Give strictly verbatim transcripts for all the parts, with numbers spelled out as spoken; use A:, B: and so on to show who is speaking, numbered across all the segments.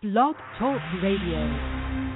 A: Blog Talk Radio.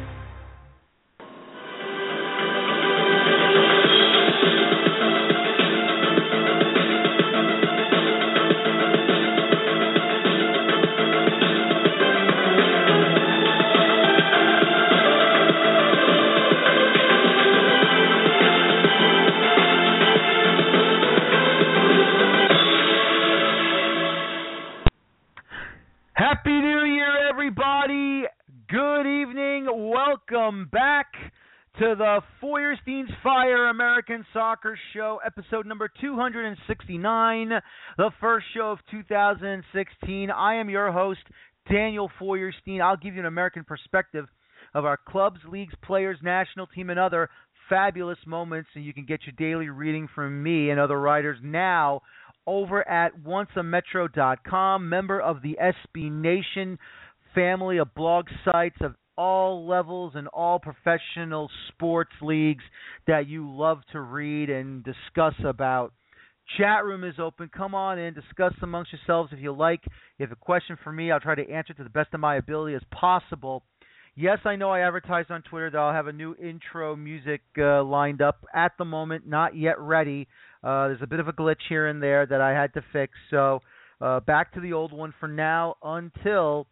B: Welcome back to the Feuerstein's Fire American Soccer Show, episode number two hundred sixty-nine, the first show of two thousand sixteen. I am your host, Daniel Feuerstein. I'll give you an American perspective of our clubs, leagues, players, national team, and other fabulous moments, and you can get your daily reading from me and other writers now over at once a metro dot com, member of the S B Nation family of blog sites of all levels and all professional sports leagues that you love to read and discuss about. Chat room is open. Come on in, discuss amongst yourselves if you like. If you have a question for me, I'll try to answer it to the best of my ability as possible. Yes, I know I advertised on Twitter that I'll have a new intro music uh, lined up at the moment, not yet ready. Uh, there's a bit of a glitch here and there that I had to fix. So uh, back to the old one for now until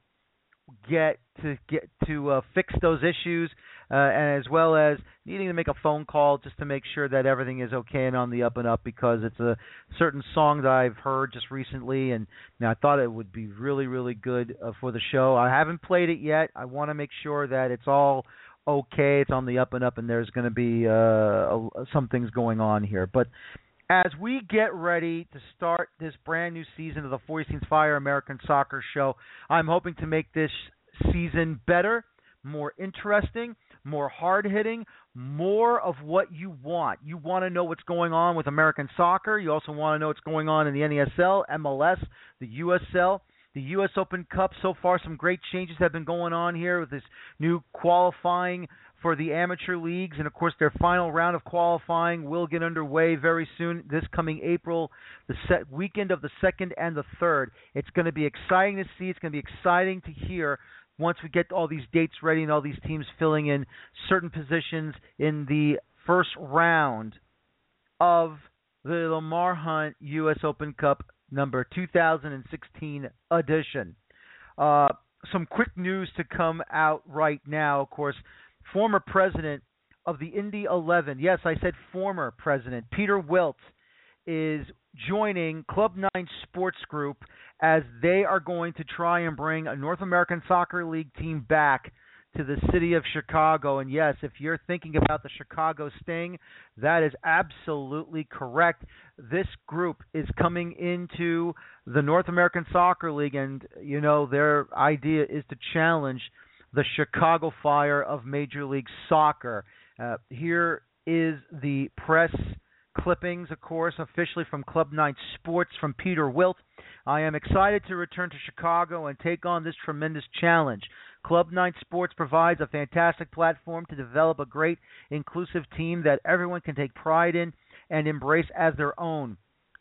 B: get to get to uh, fix those issues, uh, and as well as needing to make a phone call just to make sure that everything is okay and on the up and up, because it's a certain song that I've heard just recently, and you know, I thought it would be really, really good uh, for the show. I haven't played it yet. I want to make sure that it's all okay, it's on the up and up, and there's going to be uh, a, some things going on here. But as we get ready to start this brand new season of the Feuerstein's Fire American Soccer Show, I'm hoping to make this season better, more interesting, more hard-hitting, more of what you want. You want to know what's going on with American soccer. You also want to know what's going on in the N A S L, M L S, the U S L, the U S Open Cup. So far, some great changes have been going on here with this new qualifying for the amateur leagues, and of course their final round of qualifying will get underway very soon, this coming April, the set weekend of the second and the third. It's going to be exciting to see. It's going to be exciting to hear once we get all these dates ready and all these teams filling in certain positions in the first round of the Lamar Hunt U S Open Cup number two thousand sixteen edition. Uh, some quick news to come out right now, of course. Former president of the Indy eleven, yes, I said former president, Peter Wilt, is joining Club nine Sports Group as they are going to try and bring a North American Soccer League team back to the city of Chicago. And yes, if you're thinking about the Chicago Sting, that is absolutely correct. This group is coming into the North American Soccer League, and, you know, their idea is to challenge the Chicago Fire of Major League Soccer. Uh, here is the press clippings, of course, officially from Club nine Sports from Peter Wilt. I am excited to return to Chicago and take on this tremendous challenge. Club nine Sports provides a fantastic platform to develop a great, inclusive team that everyone can take pride in and embrace as their own.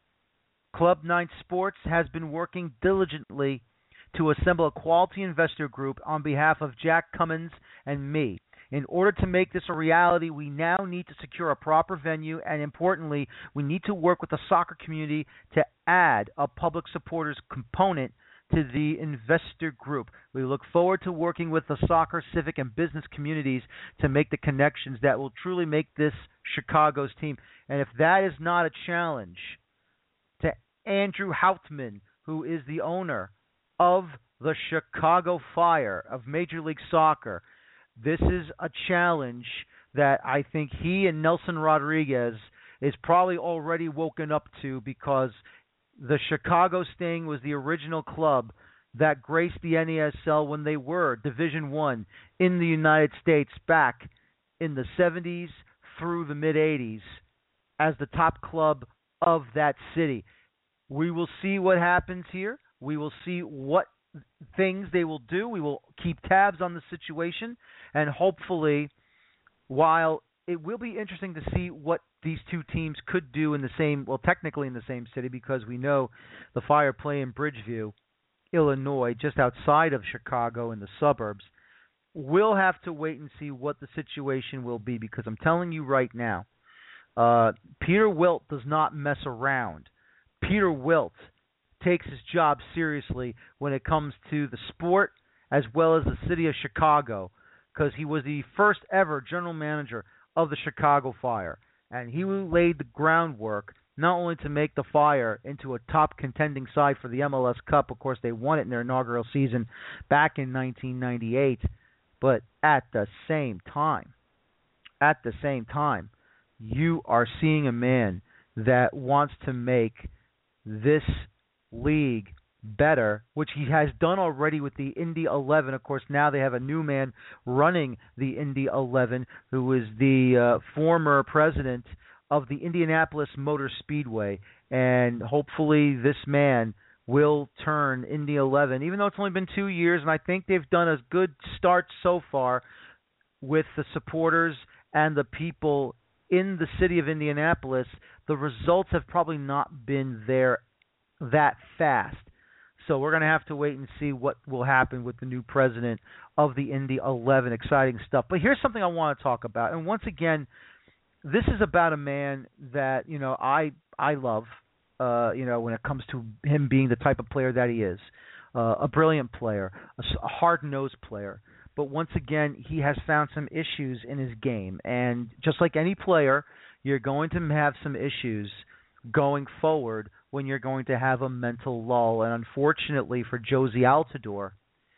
B: Club nine Sports has been working diligently to assemble a quality investor group on behalf of Jack Cummins and me. In order to make this a reality, we now need to secure a proper venue, and importantly, we need to work with the soccer community to add a public supporters component to the investor group. We look forward to working with the soccer, civic, and business communities to make the connections that will truly make this Chicago's team. And if that is not a challenge to Andrew Hauptman, who is the owner of the Chicago Fire of Major League Soccer, this is a challenge that I think he and Nelson Rodriguez is probably already woken up to, because the Chicago Sting was the original club that graced the N A S L when they were Division One in the United States back in the seventies through the mid-eighties as the top club of that city. We will see what happens here. We will see what things they will do. We will keep tabs on the situation, and hopefully, while it will be interesting to see what these two teams could do in the same, well, technically in the same city, because we know the Fire play in Bridgeview, Illinois, just outside of Chicago in the suburbs. We'll have to wait and see what the situation will be, because I'm telling you right now, uh, Peter Wilt does not mess around. Peter Wilt takes his job seriously when it comes to the sport as well as the city of Chicago, because he was the first ever general manager of the Chicago Fire, and he laid the groundwork not only to make the Fire into a top contending side for the M L S Cup. Of course, they won it in their inaugural season back in nineteen ninety-eight. But at the same time, at the same time, you are seeing a man that wants to make this league better, which he has done already with the Indy eleven. Of course, now they have a new man running the Indy eleven, who is the uh, former president of the Indianapolis Motor Speedway. And hopefully this man will turn Indy eleven, even though it's only been two years, and I think they've done a good start so far with the supporters and the people in the city of Indianapolis. The results have probably not been there that fast. So we're going to have to wait and see what will happen with the new president of the Indy eleven. Exciting stuff. But here's something I want to talk about. And once again, this is about a man that, you know, I I love. Uh, you know, when it comes to him being the type of player that he is, uh, a brilliant player, a, a hard-nosed player. But once again, he has found some issues in his game. And just like any player, you're going to have some issues going forward when you're going to have a mental lull. And unfortunately for Jozy Altidore,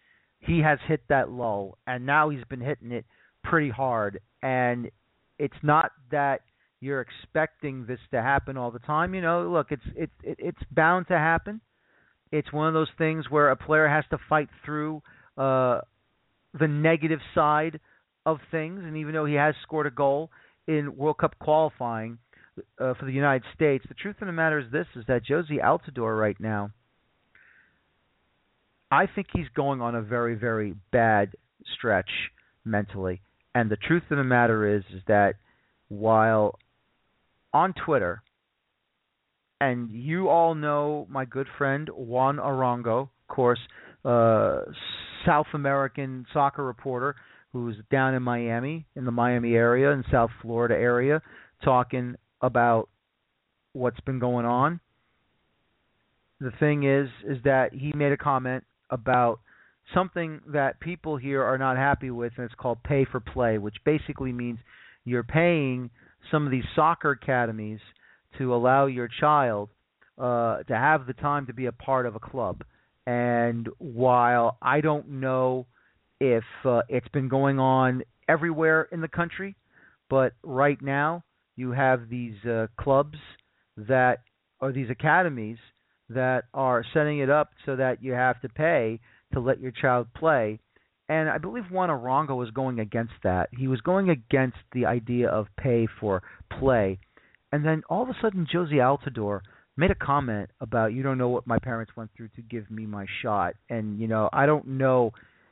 B: he has hit that lull, and now he's been hitting it pretty hard. And it's not that you're expecting this to happen all the time. You know, look, it's it's it's bound to happen. It's one of those things where a player has to fight through uh, the negative side of things. And even though he has scored a goal in World Cup qualifying uh, for the United States, the truth of the matter is this, is that Jozy Altidore right now, I think he's going on a very, very bad stretch mentally. And the truth of the matter is, is that while on Twitter, and you all know my good friend Juan Arango, of course, uh, South American soccer reporter who's down in Miami, in the Miami area, in South Florida area, talking about what's been going on. The thing is, is that he made a comment about something that people here are not happy with, and it's called pay for play, which basically means you're paying some of these soccer academies to allow your child uh, to have the time to be a part of a club. And while I don't know if uh, it's been going on everywhere in the country, but right now you have these uh, clubs that, or these academies that are setting it up so that you have to pay to let your child play. And I believe Juan Arango was going against that. He was going against the idea of pay for play. And then all of a sudden, Jozy Altidore made a comment about, you don't know what my parents went through to give me my shot. And, you know, I don't know,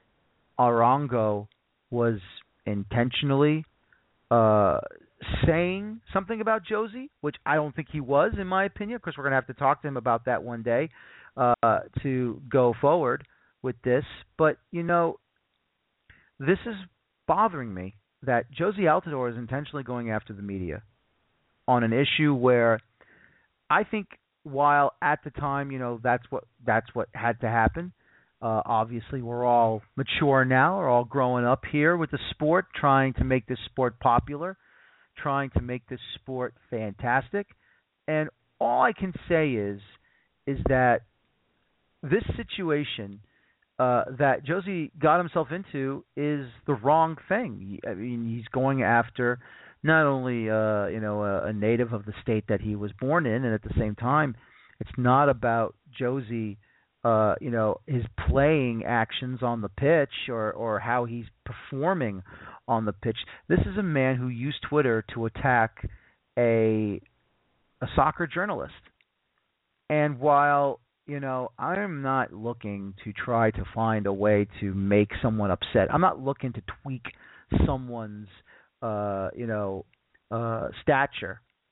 B: Arango was intentionally uh, saying something about Jozy, which I don't think he was, in my opinion. Of course, we're going to have to talk to him about that one day uh, to go forward with this. But, you know, this is bothering me, that Jozy Altidore is intentionally going after the media on an issue where I think, while at the time, you know, that's what that's what had to happen. Uh, obviously, we're all mature now. We're all growing up here with the sport, trying to make this sport popular, trying to make this sport fantastic. And all I can say is, is that this situation uh, that Jozy got himself into is the wrong thing. I mean, he's going after not only uh, you know a, a native of the state that he was born in, and at the same time, it's not about Jozy, uh, you know, his playing actions on the pitch or, or how he's performing on the pitch. This is a man who used Twitter to attack a a soccer journalist. And while, you know, I'm not looking to try to find a way to make someone upset, I'm not looking to tweak someone's, uh, you know, uh, stature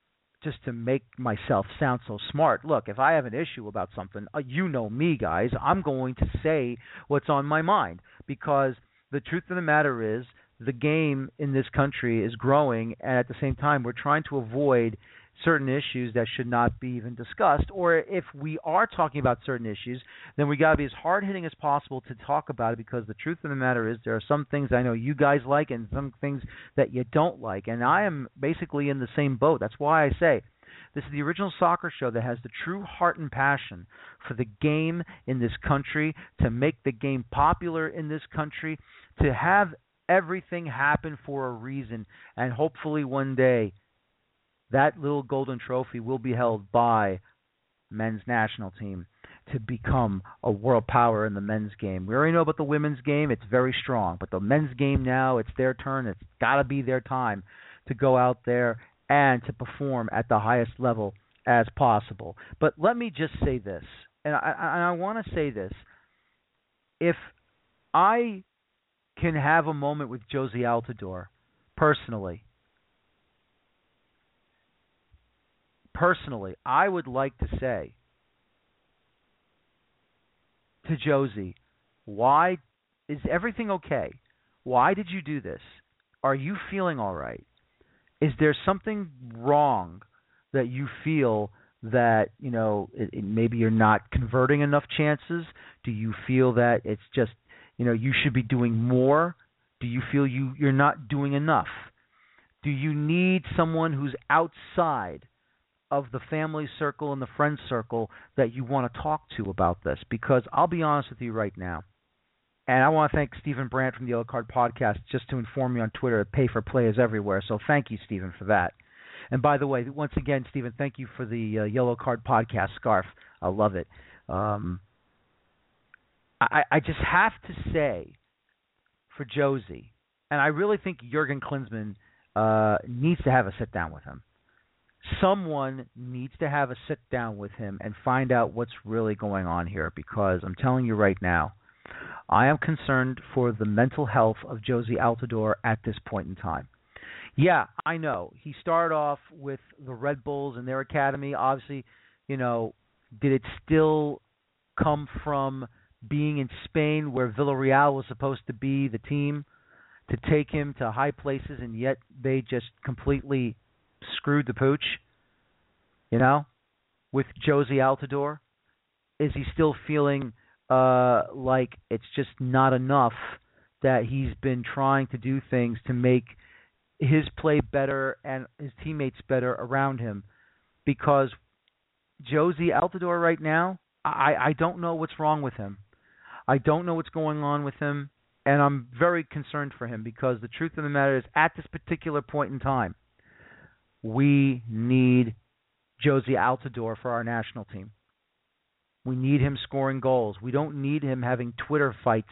B: just to make myself sound so smart. Look, if I have an issue about something, uh, you know me, guys, I'm going to say what's on my mind, because the truth of the matter is the game in this country is growing, and at the same time we're trying to avoid certain issues that should not be even discussed. Or if we are talking about certain issues, then we got to be as hard-hitting as possible to talk about it, because the truth of the matter is there are some things I know you guys like and some things that you don't like, and I am basically in the same boat. That's why I say this is the original soccer show that has the true heart and passion for the game in this country, to make the game popular in this country, to have everything happen for a reason, and hopefully one day that little golden trophy will be held by men's national team to become a world power in the men's game. We already know about the women's game. It's very strong. But the men's game now, it's their turn. It's got to be their time to go out there and to perform at the highest level as possible. But let me just say this, and I, I, I want to say this. If I can have a moment with Jozy Altidore personally, Personally, I would like to say to Jozy, why is everything okay? Why did you do this? Are you feeling all right? Is there something wrong that you feel that, you know, it, it, maybe you're not converting enough chances? Do you feel that it's just, you know, you should be doing more? Do you feel you, you're not doing enough? Do you need someone who's outside of the family circle and the friend circle that you want to talk to about this? Because I'll be honest with you right now, and I want to thank Stephen Brandt from the Yellow Card Podcast just to inform me on Twitter that pay for play is everywhere. So thank you, Stephen, for that. And by the way, once again, Stephen, thank you for the uh, Yellow Card Podcast scarf. I love it. Um, I, I just have to say for Jozy, and I really think Jurgen Klinsmann uh, needs to have a sit down with him. Someone needs to have a sit down with him and find out what's really going on here, because I'm telling you right now, I am concerned for the mental health of Jozy Altidore at this point in time. Yeah, I know. He started off with the Red Bulls and their academy. Obviously, you know, did it still come from being in Spain where Villarreal was supposed to be the team to take him to high places, and yet they just completely screwed the pooch, you know, with Jozy Altidore? Is he still feeling uh, like it's just not enough, that he's been trying to do things to make his play better and his teammates better around him? Because Jozy Altidore right now, I, I don't know what's wrong with him. I don't know what's going on with him, and I'm very concerned for him, because the truth of the matter is, at this particular point in time, we need Jozy Altidore for our national team. We need him scoring goals. We don't need him having Twitter fights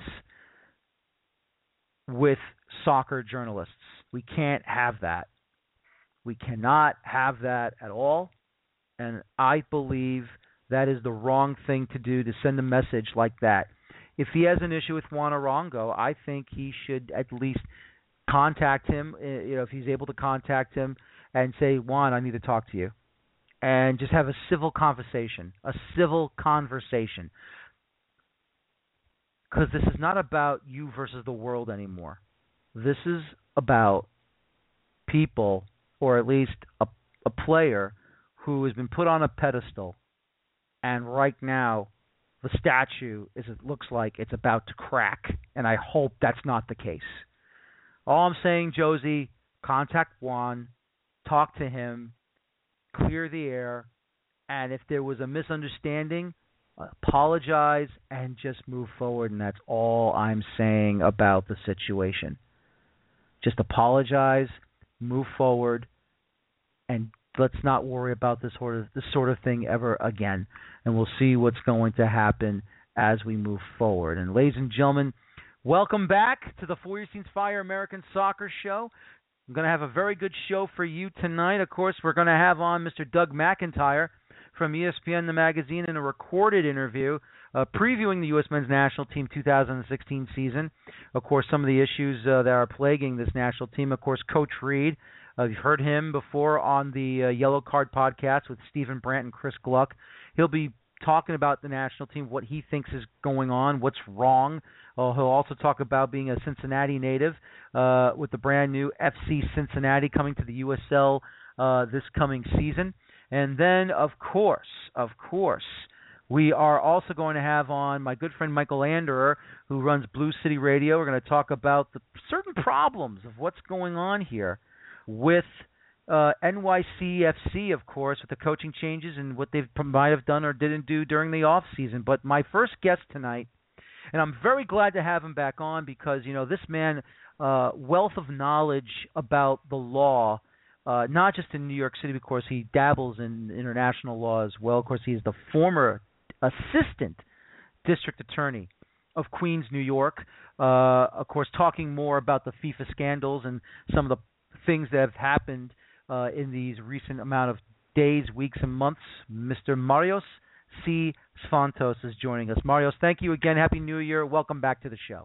B: with soccer journalists. We can't have that. We cannot have that at all. And I believe that is the wrong thing to do, to send a message like that. If he has an issue with Juan Arango, I think he should at least contact him, you know, if he's able to contact him, and say, Juan, I need to talk to you. And just have a civil conversation, a civil conversation. Because this is not about you versus the world anymore. This is about people, or at least a, a player who has been put on a pedestal, and right now the statue, is it looks like it's about to crack, and I hope that's not the case. All I'm saying, Jozy, contact Juan, talk to him, clear the air, and if there was a misunderstanding, apologize and just move forward, and that's all I'm saying about the situation. Just apologize, move forward, and let's not worry about this sort of this sort of thing ever again, and we'll see what's going to happen as we move forward. And ladies and gentlemen, welcome back to the Feuerstein's Fire American Soccer Show. I'm going to have a very good show for you tonight. Of course, we're going to have on Mister Doug McIntyre from E S P N The Magazine in a recorded interview uh, previewing the U S Men's National Team two thousand sixteen season. Of course, some of the issues uh, that are plaguing this national team. Of course, Coach Reed Uh, you've heard him before on the uh, Yellow Card podcast with Stephen Brandt and Chris Gluck. He'll be talking about the national team, what he thinks is going on, what's wrong. Uh, he'll also talk about being a Cincinnati native uh, with the brand new F C Cincinnati coming to the U S L uh, this coming season. And then, of course, of course, we are also going to have on my good friend Michael Anderer, who runs Blue City Radio. We're going to talk about the certain problems of what's going on here with uh, N Y C F C, of course, with the coaching changes and what they might have done or didn't do during the off season. But my first guest tonight, and I'm very glad to have him back on because, you know, this man, uh, wealth of knowledge about the law, uh, not just in New York City, of course, he dabbles in international law as well. Of course, he's the former assistant district attorney of Queens, New York. Uh, of course, talking more about the FIFA scandals and some of the things that have happened uh, in these recent amount of days, weeks, and months. Mister Marios C. Svantos is joining us. Marios, thank you again. Happy New Year. Welcome back to the show.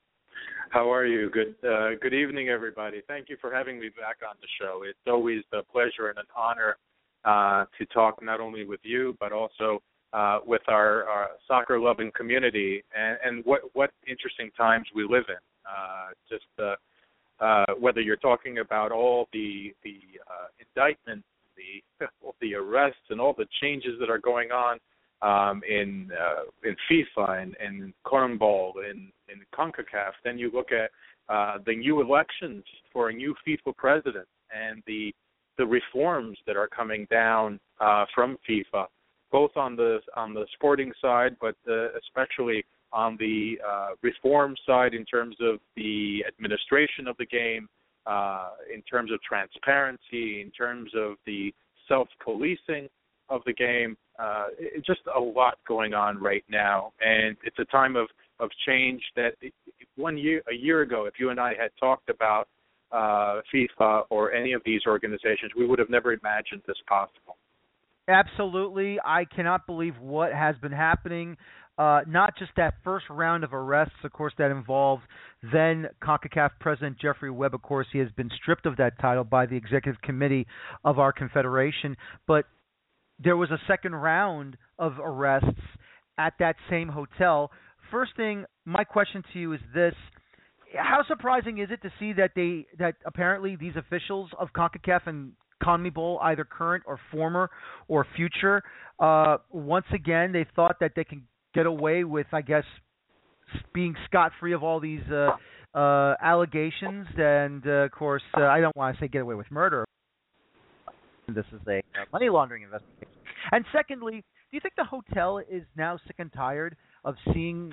C: How are you? Good uh, good evening, everybody. Thank you for having me back on the show. It's always a pleasure and an honor uh, to talk not only with you, but also uh, with our, our soccer-loving community. And, and what, what interesting times we live in. Uh, just uh, uh, whether you're talking about all the, the uh, indictments, the, the arrests, and all the changes that are going on Um, in uh, in FIFA and, and CONMEBOL and in CONCACAF, then you look at uh, the new elections for a new FIFA president and the the reforms that are coming down uh, from FIFA, both on the on the sporting side, but uh, especially on the uh, reform side in terms of the administration of the game, uh, in terms of transparency, in terms of the self-policing of the game. Uh, it's just a lot going on right now, and it's a time of, of change that one year, a year ago, if you and I had talked about uh, FIFA or any of these organizations, we would have never imagined this possible.
B: Absolutely. I cannot believe what has been happening. Uh, not just that first round of arrests, of course, that involved then CONCACAF President Jeffrey Webb. Of course, he has been stripped of that title by the Executive Committee of our confederation, but there was a second round of arrests at that same hotel. First thing, my question to you is this. How surprising is it to see that they that apparently these officials of CONCACAF and CONMEBOL, either current or former or future, uh, once again, they thought that they can get away with, I guess, being scot-free of all these uh, uh, allegations. And, uh, of course, uh, I don't want to say get away with murder. This is a uh, money laundering investigation. And secondly, do you think the hotel is now sick and tired of seeing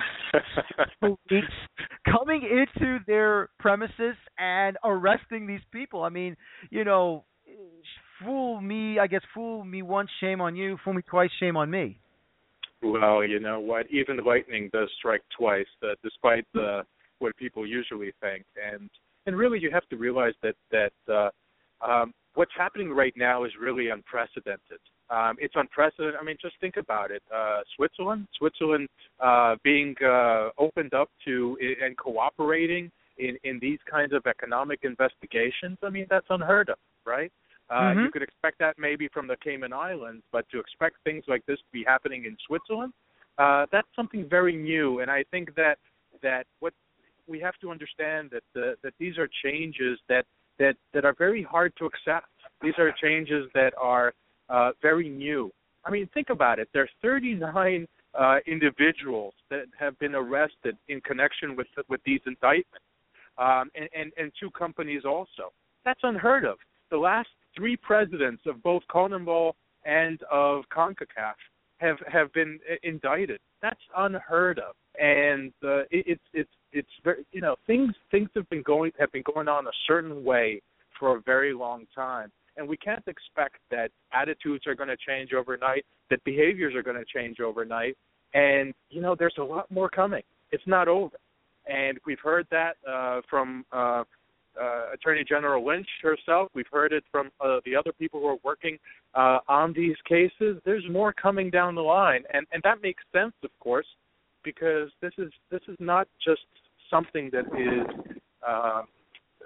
B: police coming into their premises and arresting these people? I mean, you know, fool me, I guess fool me once, shame on you. Fool me twice, shame on me.
C: Well, you know what? Even lightning does strike twice, uh, despite uh, what people usually think. And and really, you have to realize that that uh, um, what's happening right now is really unprecedented. Um, it's unprecedented. I mean, just think about it. Uh, Switzerland, Switzerland uh, being uh, opened up to and cooperating in, in these kinds of economic investigations. I mean, that's unheard of, right? Uh, mm-hmm. You could expect that maybe from the Cayman Islands, but to expect things like this to be happening in Switzerland, uh, that's something very new. And I think that that what we have to understand that the, that these are changes that, that that are very hard to accept. These are changes that are uh, very new. I mean, think about it. There are thirty-nine uh, individuals that have been arrested in connection with with these indictments, um, and, and, and two companies also. That's unheard of. The last three presidents of both CONMEBOL and of CONCACAF have, have been indicted. That's unheard of. And uh, it, it's it's it's very, you know, things things have been going have been going on a certain way for a very long time, and we can't expect that attitudes are going to change overnight, that behaviors are going to change overnight, and you know, there's a lot more coming. It's not over, and we've heard that uh, from uh, uh, Attorney General Lynch herself. We've heard it from uh, the other people who are working uh, on these cases. There's more coming down the line, and and that makes sense, of course, because this is this is not just something that is uh,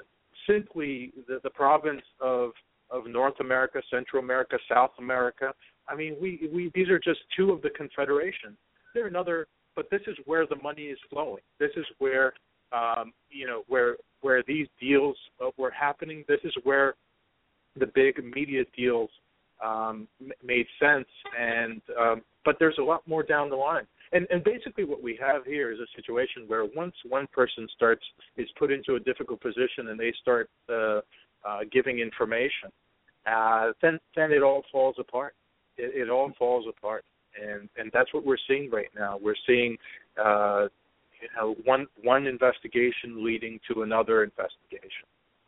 C: simply the, the province of of North America, Central America, South America. I mean, we, we these are just two of the confederations. There are another, but this is where the money is flowing. This is where um, you know where where these deals uh, were happening. This is where the big media deals um, m- made sense. And um, but there's a lot more down the line. And, and basically what we have here is a situation where once one person starts is put into a difficult position and they start uh, uh, giving information, uh, then then it all falls apart. It, it all falls apart, and and that's what we're seeing right now. We're seeing uh, you know one one investigation leading to another investigation,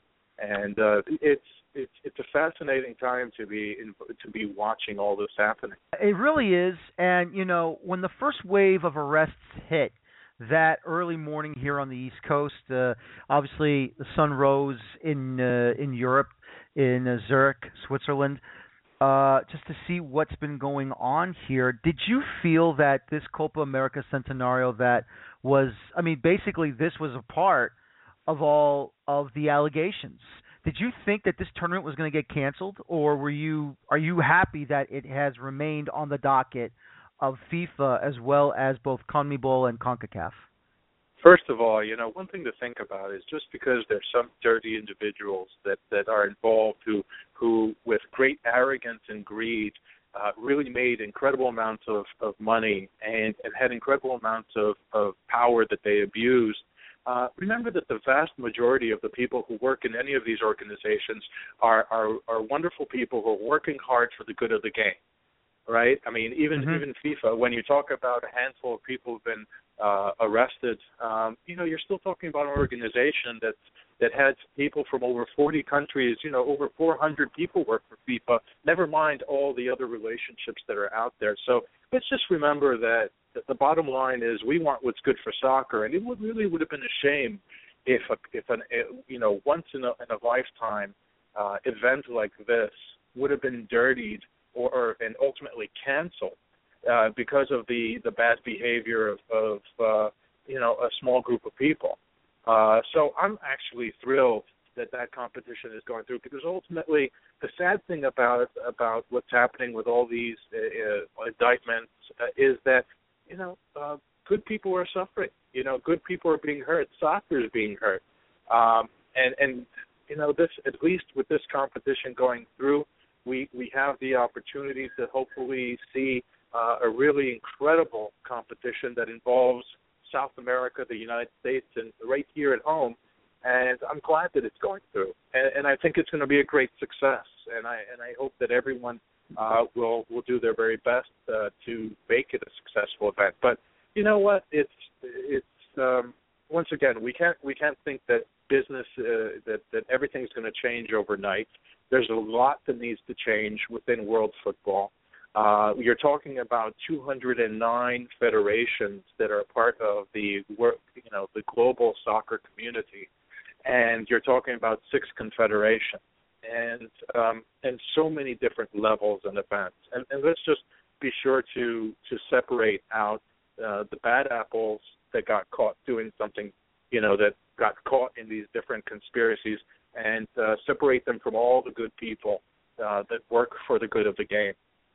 C: and uh, it's. It's it's a fascinating time to be in, to be watching all this happening.
B: It really is, and you know, when the first wave of arrests hit that early morning here on the East Coast, uh, obviously the sun rose in uh, in Europe, in uh, Zurich, Switzerland, uh, just to see what's been going on here. Did you feel that this Copa America Centenario that was, I mean, basically this was a part of all of the allegations? Did you think that this tournament was going to get canceled, or were you are you happy that it has remained on the docket of FIFA as well as both CONMEBOL and CONCACAF?
C: First of all, you know, one thing to think about is just because there's some dirty individuals that, that are involved who who with great arrogance and greed uh, really made incredible amounts of, of money and, and had incredible amounts of, of power that they abused. Uh, remember that the vast majority of the people who work in any of these organizations are, are, are wonderful people who are working hard for the good of the game, right? I mean, even mm-hmm. even FIFA, when you talk about a handful of people who've been uh, arrested, um, you know, you're still talking about an organization that's, that had people from over forty countries, you know, over four hundred people work for FIFA, never mind all the other relationships that are out there. So let's just remember that the bottom line is we want what's good for soccer, and it would really would have been a shame if a, if an you know once in a, in a lifetime uh, event like this would have been dirtied or, or and ultimately canceled uh, because of the, the bad behavior of, of uh, you know a small group of people. Uh, so I'm actually thrilled that that competition is going through, because ultimately the sad thing about about what's happening with all these uh, indictments uh, is that you know uh, good people are suffering. You know, good people are being hurt. Soccer is being hurt, um, and and you know this at least with this competition going through, we we have the opportunity to hopefully see uh, a really incredible competition that involves South America, the United States, and right here at home. And I'm glad that it's going through, and, and I think it's going to be a great success. And I and I hope that everyone uh, will will do their very best uh, to make it a successful event. But you know what? It's it's um, once again we can't we can't think that business uh, that that everything's going to change overnight. There's a lot that needs to change within world football. Uh, you're talking about two hundred nine federations that are part of the work, you know, the global soccer community, and you're talking about six confederations, and um, and so many different levels and events. And, and let's just be sure to to separate out uh, the bad apples that got caught doing something, you know, that got caught in these different conspiracies, and uh, separate them from all the good people uh, that work for the good of the game.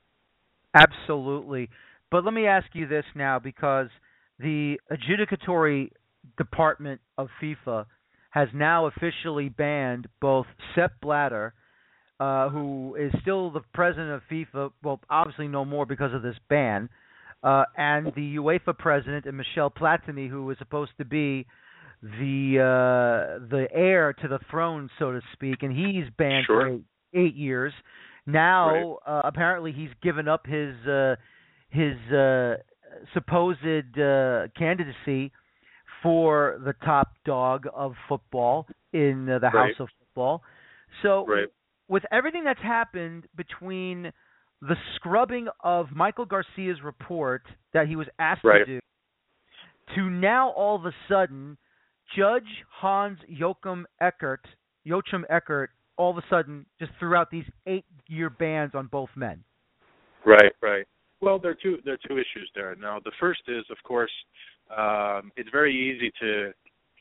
B: Absolutely. But let me ask you this now, because the adjudicatory department of FIFA has now officially banned both Sepp Blatter, uh, who is still the president of FIFA, well, obviously no more because of this ban, uh, and the UEFA president, and Michel Platini, who was supposed to be the uh, the heir to the throne, so to speak, and he's banned
C: sure.
B: for eight, eight years. Now,
C: right.
B: uh, apparently, he's given up his uh, his uh, supposed uh, candidacy for the top dog of football in uh, the
C: right.
B: House of Football. So,
C: right.
B: with everything that's happened between the scrubbing of Michael Garcia's report that he was asked
C: right.
B: to do, to now all of a sudden, Judge Hans Joachim Eckert, Joachim Eckert, all of a sudden just threw out these eight-year bans on both men.
C: Right, right. Well, there are two there are two issues there. Now, the first is, of course, um, it's very easy to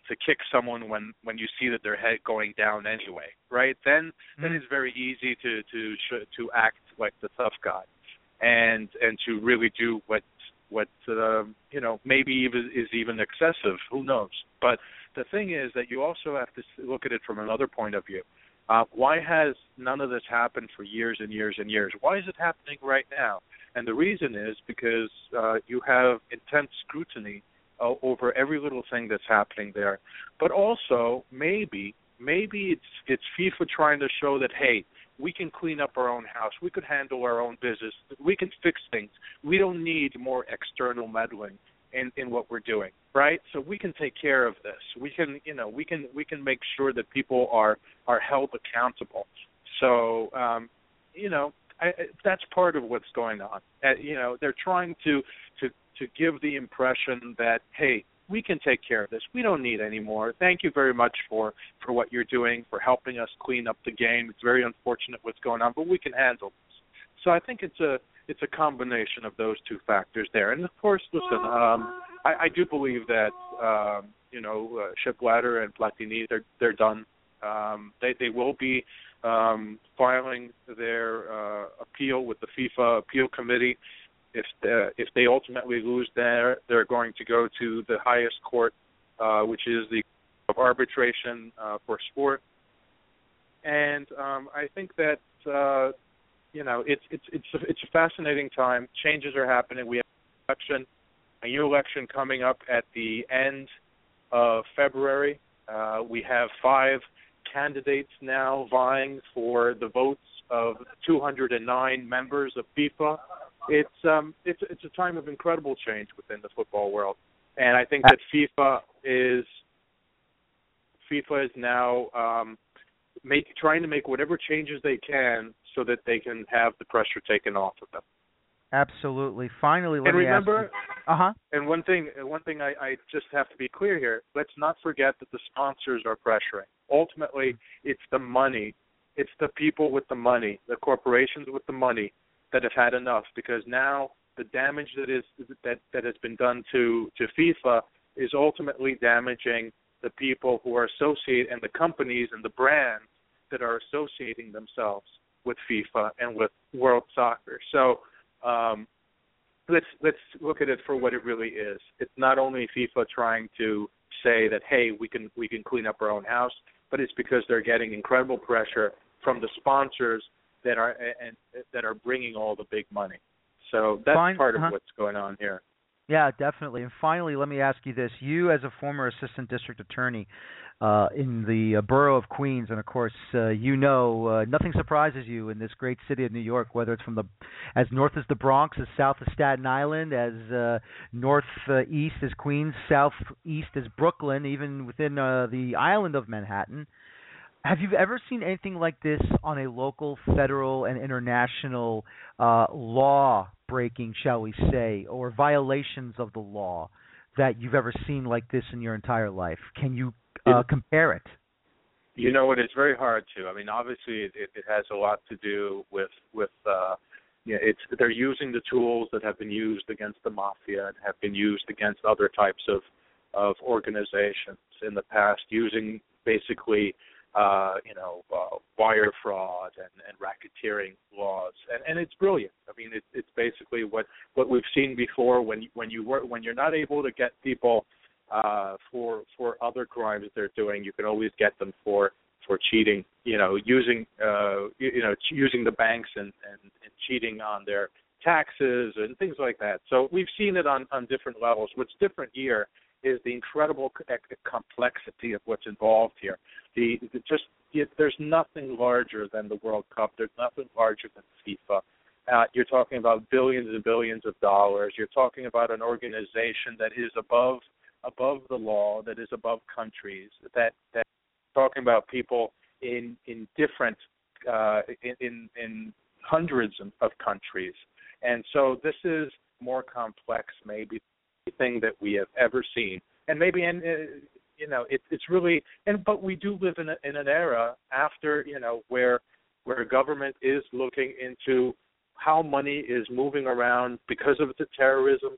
C: to kick someone when, when you see that their head going down anyway, right? Then mm-hmm. then it's very easy to to sh- to act like the tough guy, and and to really do what what uh, you know maybe even is even excessive. Who knows? But the thing is that you also have to look at it from another point of view. Uh, why has none of this happened for years and years and years? Why is it happening right now? And the reason is because uh, you have intense scrutiny uh, over every little thing that's happening there. But also, maybe, maybe it's it's FIFA trying to show that, hey, we can clean up our own house. We could handle our own business. We can fix things. We don't need more external meddling in, in what we're doing, right? So we can take care of this. We can, you know, we can we can make sure that people are are held accountable. So, um, you know, I, that's part of what's going on. Uh, you know, they're trying to, to to give the impression that, hey, we can take care of this. We don't need any more. Thank you very much for, for what you're doing, for helping us clean up the game. It's very unfortunate what's going on, but we can handle this. So I think it's a it's a combination of those two factors there. And of course, listen, um, I, I do believe that um, you know uh, Sepp Blatter and Platini, they're they're done. Um, they they will be um, filing their uh, appeal with the FIFA appeal committee. If the, if they ultimately lose there, they're going to go to the highest court, uh, which is the of arbitration uh, for sport. And um, I think that uh, you know it's it's it's a, it's a fascinating time. Changes are happening. We have an election, a new election coming up at the end of February. Uh, we have five candidates now vying for the votes of two hundred nine members of FIFA. It's um it's it's a time of incredible change within the football world, and I think that FIFA is FIFA is now um, make trying to make whatever changes they can so that they can have the pressure taken off of them.
B: Absolutely. Finally, let
C: and
B: me
C: remember,
B: uh huh.
C: And one thing, one thing I, I just have to be clear here. Let's not forget that the sponsors are pressuring. Ultimately, it's the money, it's the people with the money, the corporations with the money that have had enough, because now the damage that is that, that has been done to, to FIFA is ultimately damaging the people who are associated and the companies and the brands that are associating themselves with FIFA and with world soccer. So um, let's let's look at it for what it really is. It's not only FIFA trying to say that, hey, we can we can clean up our own house, but it's because they're getting incredible pressure from the sponsors that are and that are bringing all the big money. So that's Fine. part of uh-huh. what's going on here.
B: Yeah, definitely. And finally, let me ask you this. You, as a former assistant district attorney uh, in the uh, borough of Queens, and, of course, uh, you know uh, nothing surprises you in this great city of New York, whether it's from the as north as the Bronx, as south as Staten Island, as uh, north uh, east as Queens, southeast as Brooklyn, even within uh, the island of Manhattan. Have you ever seen anything like this on a local, federal, and international uh, law breaking, shall we say, or violations of the law that you've ever seen like this in your entire life? Can you uh, compare it?
C: You know what? It's very hard to. I mean, obviously, it, it has a lot to do with with. Uh, yeah, it's they're using the tools that have been used against the mafia and have been used against other types of of organizations in the past, using basically. Uh, you know, uh, wire fraud and, and racketeering laws, and, and it's brilliant. I mean, it, it's basically what, what we've seen before. When when you work, when you're not able to get people uh, for for other crimes they're doing, you can always get them for, for cheating. You know, using uh, you, you know using the banks and, and, and cheating on their taxes and things like that. So we've seen it on, on different levels. What's different here is the incredible complexity of what's involved here. The, the just it, there's nothing larger than the World Cup. There's nothing larger than FIFA. Uh, you're talking about billions and billions of dollars. You're talking about an organization that is above above the law, that is above countries. That that talking about people in in different uh, in, in in hundreds of countries, and so this is more complex, maybe. Thing that we have ever seen, and maybe and uh, you know it, it's really and but we do live in a, in an era after you know where where government is looking into how money is moving around because of the terrorism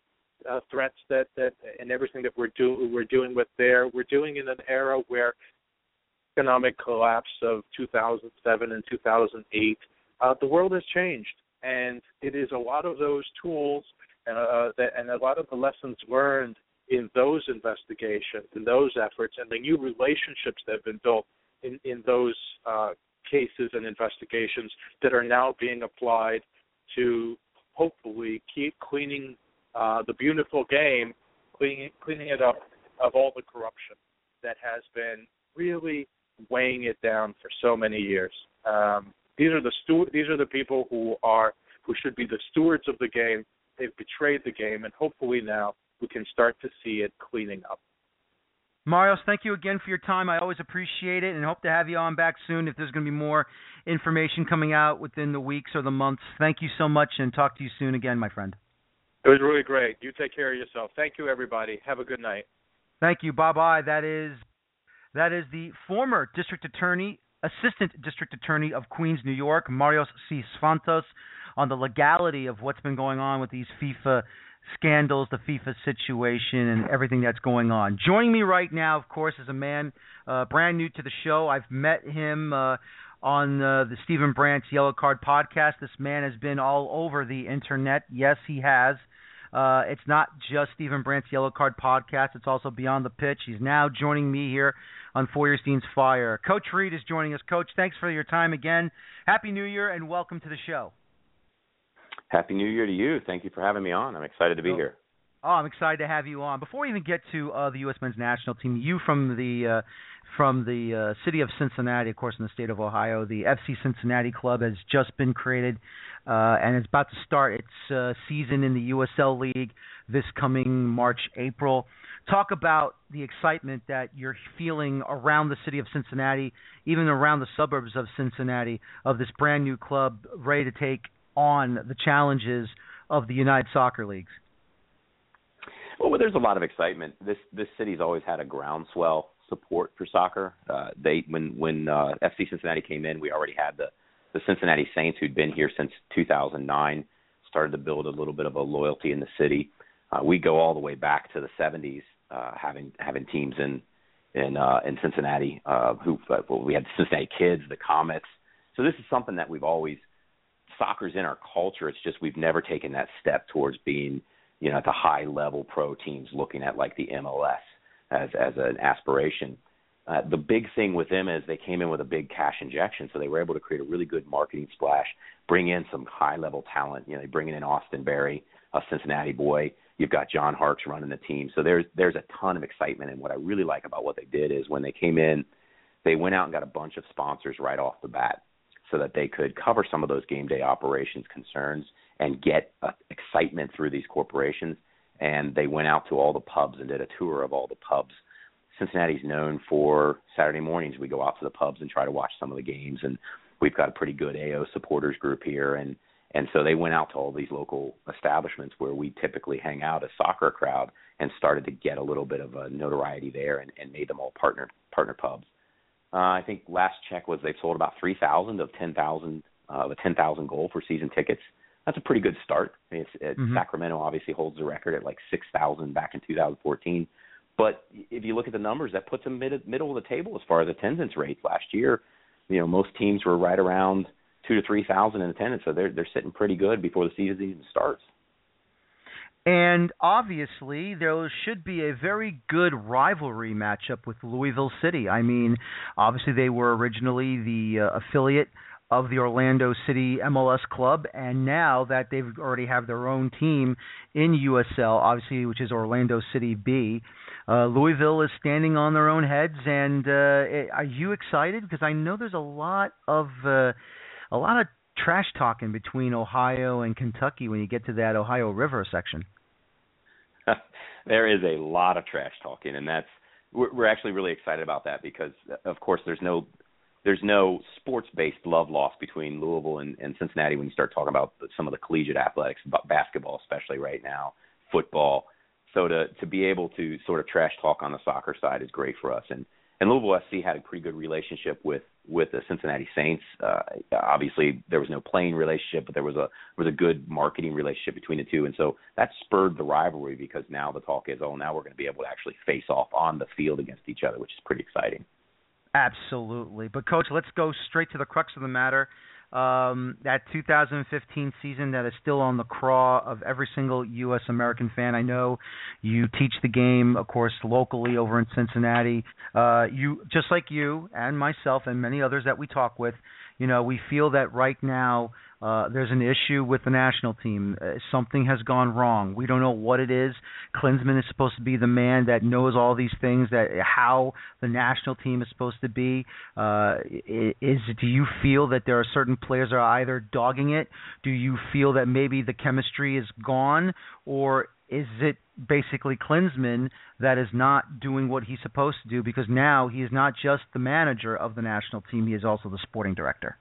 C: uh, threats that, that and everything that we're do we're doing with there. We're doing in an era where economic collapse of two thousand seven and two thousand eight, uh, the world has changed, and it is a lot of those tools and uh, that, and a lot of the lessons learned in those investigations, in those efforts, and the new relationships that have been built in in those uh, cases and investigations that are now being applied to hopefully keep cleaning uh, the beautiful game, cleaning cleaning it up of all the corruption that has been really weighing it down for so many years. Um, these are the stu- these are the people who are who should be the stewards of the game. They've betrayed the game, and hopefully now we can start to see it cleaning up.
B: Marios, thank you again for your time. I always appreciate it, and hope to have you on back soon if there's going to be more information coming out within the weeks or the months. Thank you so much, and talk to you soon again, my friend.
C: It was really great. You take care of yourself. Thank you, everybody. Have a good night.
B: Thank you. Bye-bye. That is that is the former district attorney, assistant district attorney of Queens, New York, Marios Sifantos, on the legality of what's been going on with these FIFA scandals, the FIFA situation, and everything that's going on. Joining me right now, of course, is a man uh, brand new to the show. I've met him uh, on uh, the Stephen Brandt's Yellow Card podcast. This man has been all over the internet. Yes, he has. Uh, it's not just Stephen Brandt's Yellow Card podcast. It's also Beyond the Pitch. He's now joining me here on Feuerstein's Fire. Coach Reed is joining us. Coach, thanks for your time again. Happy New Year and welcome to the show.
D: Happy New Year to you. Thank you for having me on. I'm excited to be
B: oh,
D: here.
B: Oh, I'm excited to have you on. Before we even get to uh, the U S men's national team, you from the uh, from the uh, city of Cincinnati, of course, in the state of Ohio, the F C Cincinnati Club has just been created, uh, and it's about to start its uh, season in the U S L League this coming March, April. Talk about the excitement that you're feeling around the city of Cincinnati, even around the suburbs of Cincinnati, of this brand new club ready to take on the challenges of the United Soccer Leagues.
D: Well, there's a lot of excitement. This this city's always had a groundswell support for soccer. Uh, they when when uh, F C Cincinnati came in, we already had the the Cincinnati Saints, who'd been here since two thousand nine, started to build a little bit of a loyalty in the city. Uh, we go all the way back to the seventies, uh, having having teams in in uh, in Cincinnati. Uh, who uh, well, we had the Cincinnati Kids, the Comets. So this is something that we've always soccer's in our culture. It's just we've never taken that step towards being, you know, at the high level pro teams looking at like the M L S as as an aspiration. Uh, the big thing with them is they came in with a big cash injection, so they were able to create a really good marketing splash, bring in some high-level talent. You know, they bring in Austin Berry, a Cincinnati boy. You've got John Harkes running the team. So there's there's a ton of excitement, and what I really like about what they did is when they came in, they went out and got a bunch of sponsors right off the bat so that they could cover some of those game day operations concerns and get uh, excitement through these corporations. And they went out to all the pubs and did a tour of all the pubs. Cincinnati's known for Saturday mornings. We go out to the pubs and try to watch some of the games, and we've got a pretty good A O supporters group here. And, and so they went out to all these local establishments where we typically hang out as soccer crowd and started to get a little bit of a notoriety there and, and made them all partner partner pubs. Uh, I think last check was they've sold about three thousand of ten thousand, uh, the ten thousand goal for season tickets. That's a pretty good start. I mean, it's, it, mm-hmm. Sacramento obviously holds the record at like six thousand back in two thousand fourteen. But if you look at the numbers, that puts them mid, middle of the table as far as attendance rates. Last year, you know, most teams were right around two to three thousand in attendance, so they're they're sitting pretty good before the season even starts.
B: And obviously, there should be a very good rivalry matchup with Louisville City. I mean, obviously they were originally the uh, affiliate of the Orlando City M L S club, and now that they've already have their own team in U S L, obviously, which is Orlando City B, uh, Louisville is standing on their own heads. And uh, are you excited? Because I know there's a lot of uh, a lot of trash talking between Ohio and Kentucky when you get to that Ohio River section.
D: There is a lot of trash talking, and that's we're, we're actually really excited about that because, of course, there's no there's no sports-based love lost between Louisville and, and Cincinnati when you start talking about some of the collegiate athletics, basketball especially right now, football. So to to be able to sort of trash talk on the soccer side is great for us, and and Louisville F C had a pretty good relationship with with the Cincinnati Saints. Uh, obviously, there was no playing relationship, but there was a was a good marketing relationship between the two, and so that spurred the rivalry because now the talk is, oh, now we're going to be able to actually face off on the field against each other, which is pretty exciting.
B: Absolutely. But, Coach, let's go straight to the crux of the matter. Um, that two thousand fifteen season that is still on the craw of every single U S American fan. I know you teach the game, of course, locally over in Cincinnati. Uh, you, just like you and myself and many others that we talk with, you know, we feel that right now uh, there's an issue with the national team. Uh, something has gone wrong. We don't know what it is. Klinsmann is supposed to be the man that knows all these things, that how the national team is supposed to be. Uh, is do you feel that there are certain players that are either dogging it? Do you feel that maybe the chemistry is gone, or is it basically Klinsmann that is not doing what he's supposed to do, because now he is not just the manager of the national team, he is also the sporting director?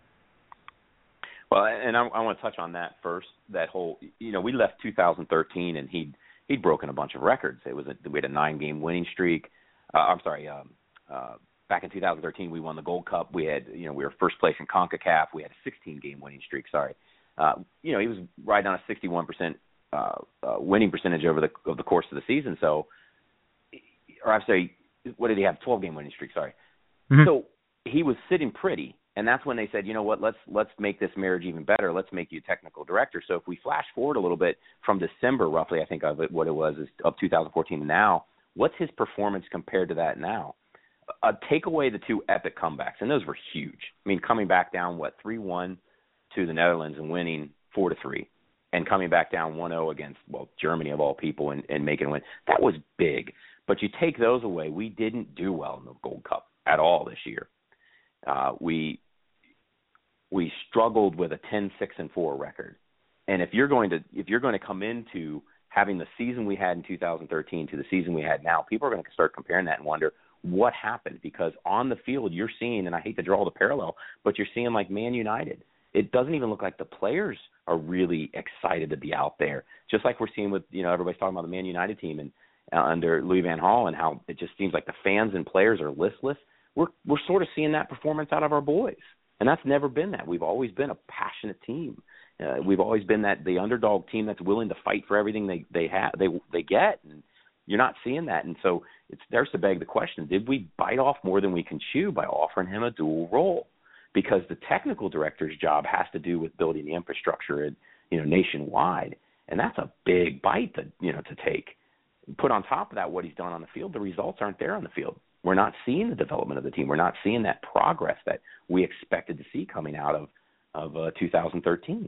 D: Well, and I, I want to touch on that first. That whole, you know, we left two thousand thirteen and he'd he'd broken a bunch of records. It was a, we had a nine-game winning streak. Uh, I'm sorry. Um, uh, back in two thousand thirteen, we won the Gold Cup. We had, you know, we were first place in CONCACAF. We had a sixteen-game winning streak. Sorry. Uh, you know, he was right on a sixty-one percent uh, uh, winning percentage over the over the course of the season. So, or I'm sorry, what did he have? twelve-game winning streak. Sorry. Mm-hmm. So he was sitting pretty. And that's when they said, you know what, let's let's make this marriage even better. Let's make you technical director. So if we flash forward a little bit from December, roughly, I think of it, what it was is of two thousand fourteen to now, what's his performance compared to that now? Uh, take away the two epic comebacks, and those were huge. I mean, coming back down, what, three one to the Netherlands and winning four to three, and coming back down one oh against, well, Germany of all people, and, and making a win. That was big. But you take those away, we didn't do well in the Gold Cup at all this year. Uh, we we struggled with a ten six and four record. And if you're going to if you're going to come into having the season we had in two thousand thirteen to the season we had now, people are going to start comparing that and wonder what happened, because on the field you're seeing, and I hate to draw the parallel, but you're seeing like Man United. It doesn't even look like the players are really excited to be out there. Just like we're seeing with, you know, everybody's talking about the Man United team and uh, under Louis Van Gaal, and how it just seems like the fans and players are listless. We're we're sort of seeing that performance out of our boys. And that's never been that. We've always been a passionate team. Uh, we've always been that the underdog team that's willing to fight for everything they they have they they get. And you're not seeing that. And so it's there's to beg the question: did we bite off more than we can chew by offering him a dual role? Because the technical director's job has to do with building the infrastructure, and, you know, nationwide, and that's a big bite to you know to take. Put on top of that what he's done on the field, the results aren't there on the field. We're not seeing the development of the team. We're not seeing that progress that we expected to see coming out of of uh, two thousand thirteen.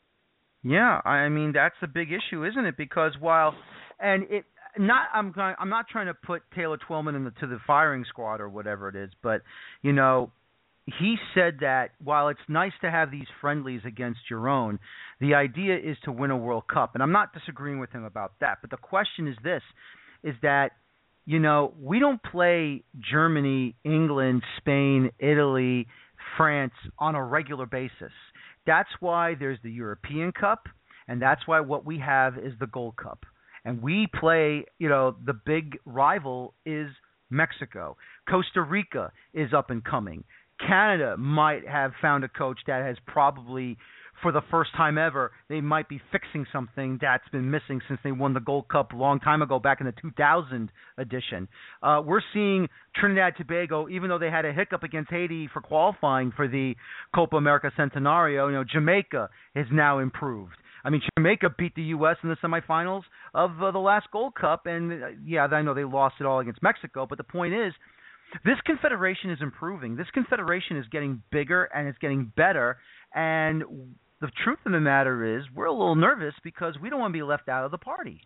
B: Yeah, I mean that's a big issue, isn't it? Because while and it not I'm I'm not trying to put Taylor Twellman into to the firing squad or whatever it is, but you know, he said that while it's nice to have these friendlies against your own, the idea is to win a World Cup, and I'm not disagreeing with him about that. But the question is this: is that you know, we don't play Germany, England, Spain, Italy, France on a regular basis. That's why there's the European Cup, and that's why what we have is the Gold Cup. And we play, you know, the big rival is Mexico. Costa Rica is up and coming. Canada might have found a coach that has probably, for the first time ever, they might be fixing something that's been missing since they won the Gold Cup a long time ago, back in the two thousand edition. Uh, we're seeing Trinidad and Tobago, even though they had a hiccup against Haiti for qualifying for the Copa America Centenario, you know, Jamaica has now improved. I mean, Jamaica beat the U S in the semifinals of uh, the last Gold Cup, and uh, yeah, I know they lost it all against Mexico, but the point is, this confederation is improving. This confederation is getting bigger, and it's getting better, and the truth of the matter is we're a little nervous because we don't want to be left out of the party.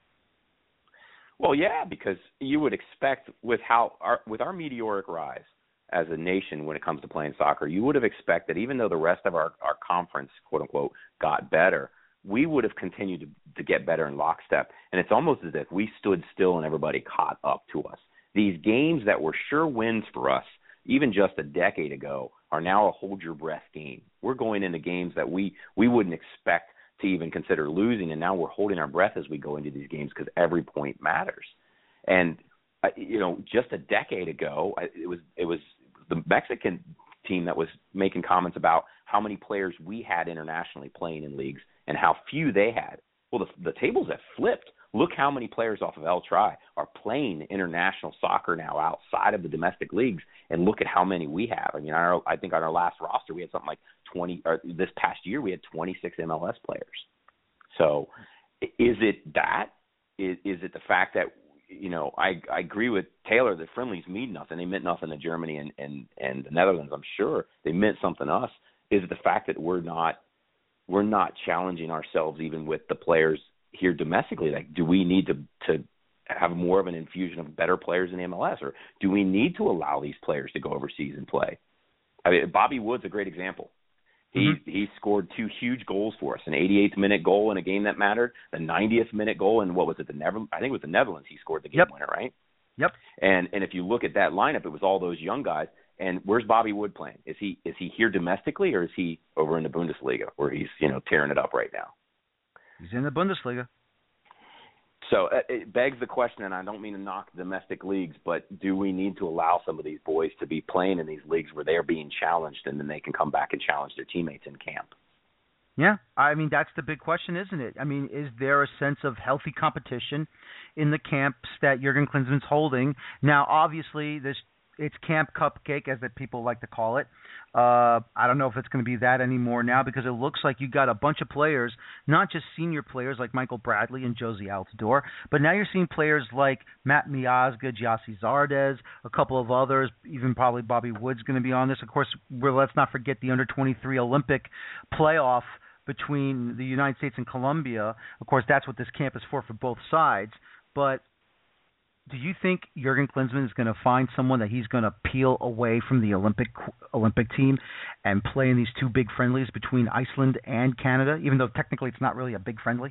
D: Well, yeah, because you would expect with how our, with our meteoric rise as a nation when it comes to playing soccer, you would have expected, even though the rest of our, our conference, quote unquote, got better, we would have continued to, to get better in lockstep. And it's almost as if we stood still and everybody caught up to us. These games that were sure wins for us, even just a decade ago, are now a hold-your-breath game. We're going into games that we, we wouldn't expect to even consider losing, and now we're holding our breath as we go into these games because every point matters. And uh, you know, just a decade ago, I, it was it was the Mexican team that was making comments about how many players we had internationally playing in leagues and how few they had. Well, the, the tables have flipped. Look how many players off of El Tri are playing international soccer now outside of the domestic leagues, and look at how many we have. I mean, our, I think on our last roster we had something like twenty, or this past year we had twenty-six M L S players. So is it that? Is, is it the fact that, you know, I, I agree with Taylor that friendlies mean nothing. They meant nothing to Germany and, and, and the Netherlands, I'm sure. They meant something to us. Is it the fact that we're not we're not challenging ourselves even with the players here domestically? Like, do we need to, to have more of an infusion of better players in the M L S, or do we need to allow these players to go overseas and play? I mean, Bobby Wood's a great example. He mm-hmm. he scored two huge goals for us, an eighty-eighth minute goal in a game that mattered, the ninetieth minute goal, and what was it, the Netherlands? I think it was the Netherlands he scored the game
B: yep.
D: winner, right?
B: Yep.
D: And and if you look at that lineup, it was all those young guys. And where's Bobby Wood playing? Is he is he here domestically, or is he over in the Bundesliga where he's, you know, tearing it up right now?
B: He's in the Bundesliga.
D: So uh, it begs the question, and I don't mean to knock domestic leagues, but do we need to allow some of these boys to be playing in these leagues where they're being challenged, and then they can come back and challenge their teammates in camp?
B: Yeah, I mean, that's the big question, isn't it? I mean, is there a sense of healthy competition in the camps that Jurgen Klinsmann's holding? Now, obviously, this it's Camp Cupcake, as the people like to call it. Uh, I don't know if it's going to be that anymore now, because it looks like you got a bunch of players, not just senior players like Michael Bradley and Josie Altidore, but now you're seeing players like Matt Miazga, Gyasi Zardes, a couple of others, even probably Bobby Wood's going to be on this. Of course, we're, let's not forget the under twenty-three Olympic playoff between the United States and Colombia. Of course, that's what this camp is for for both sides. But do you think Jurgen Klinsmann is going to find someone that he's going to peel away from the Olympic Olympic team and play in these two big friendlies between Iceland and Canada, even though technically it's not really a big friendly?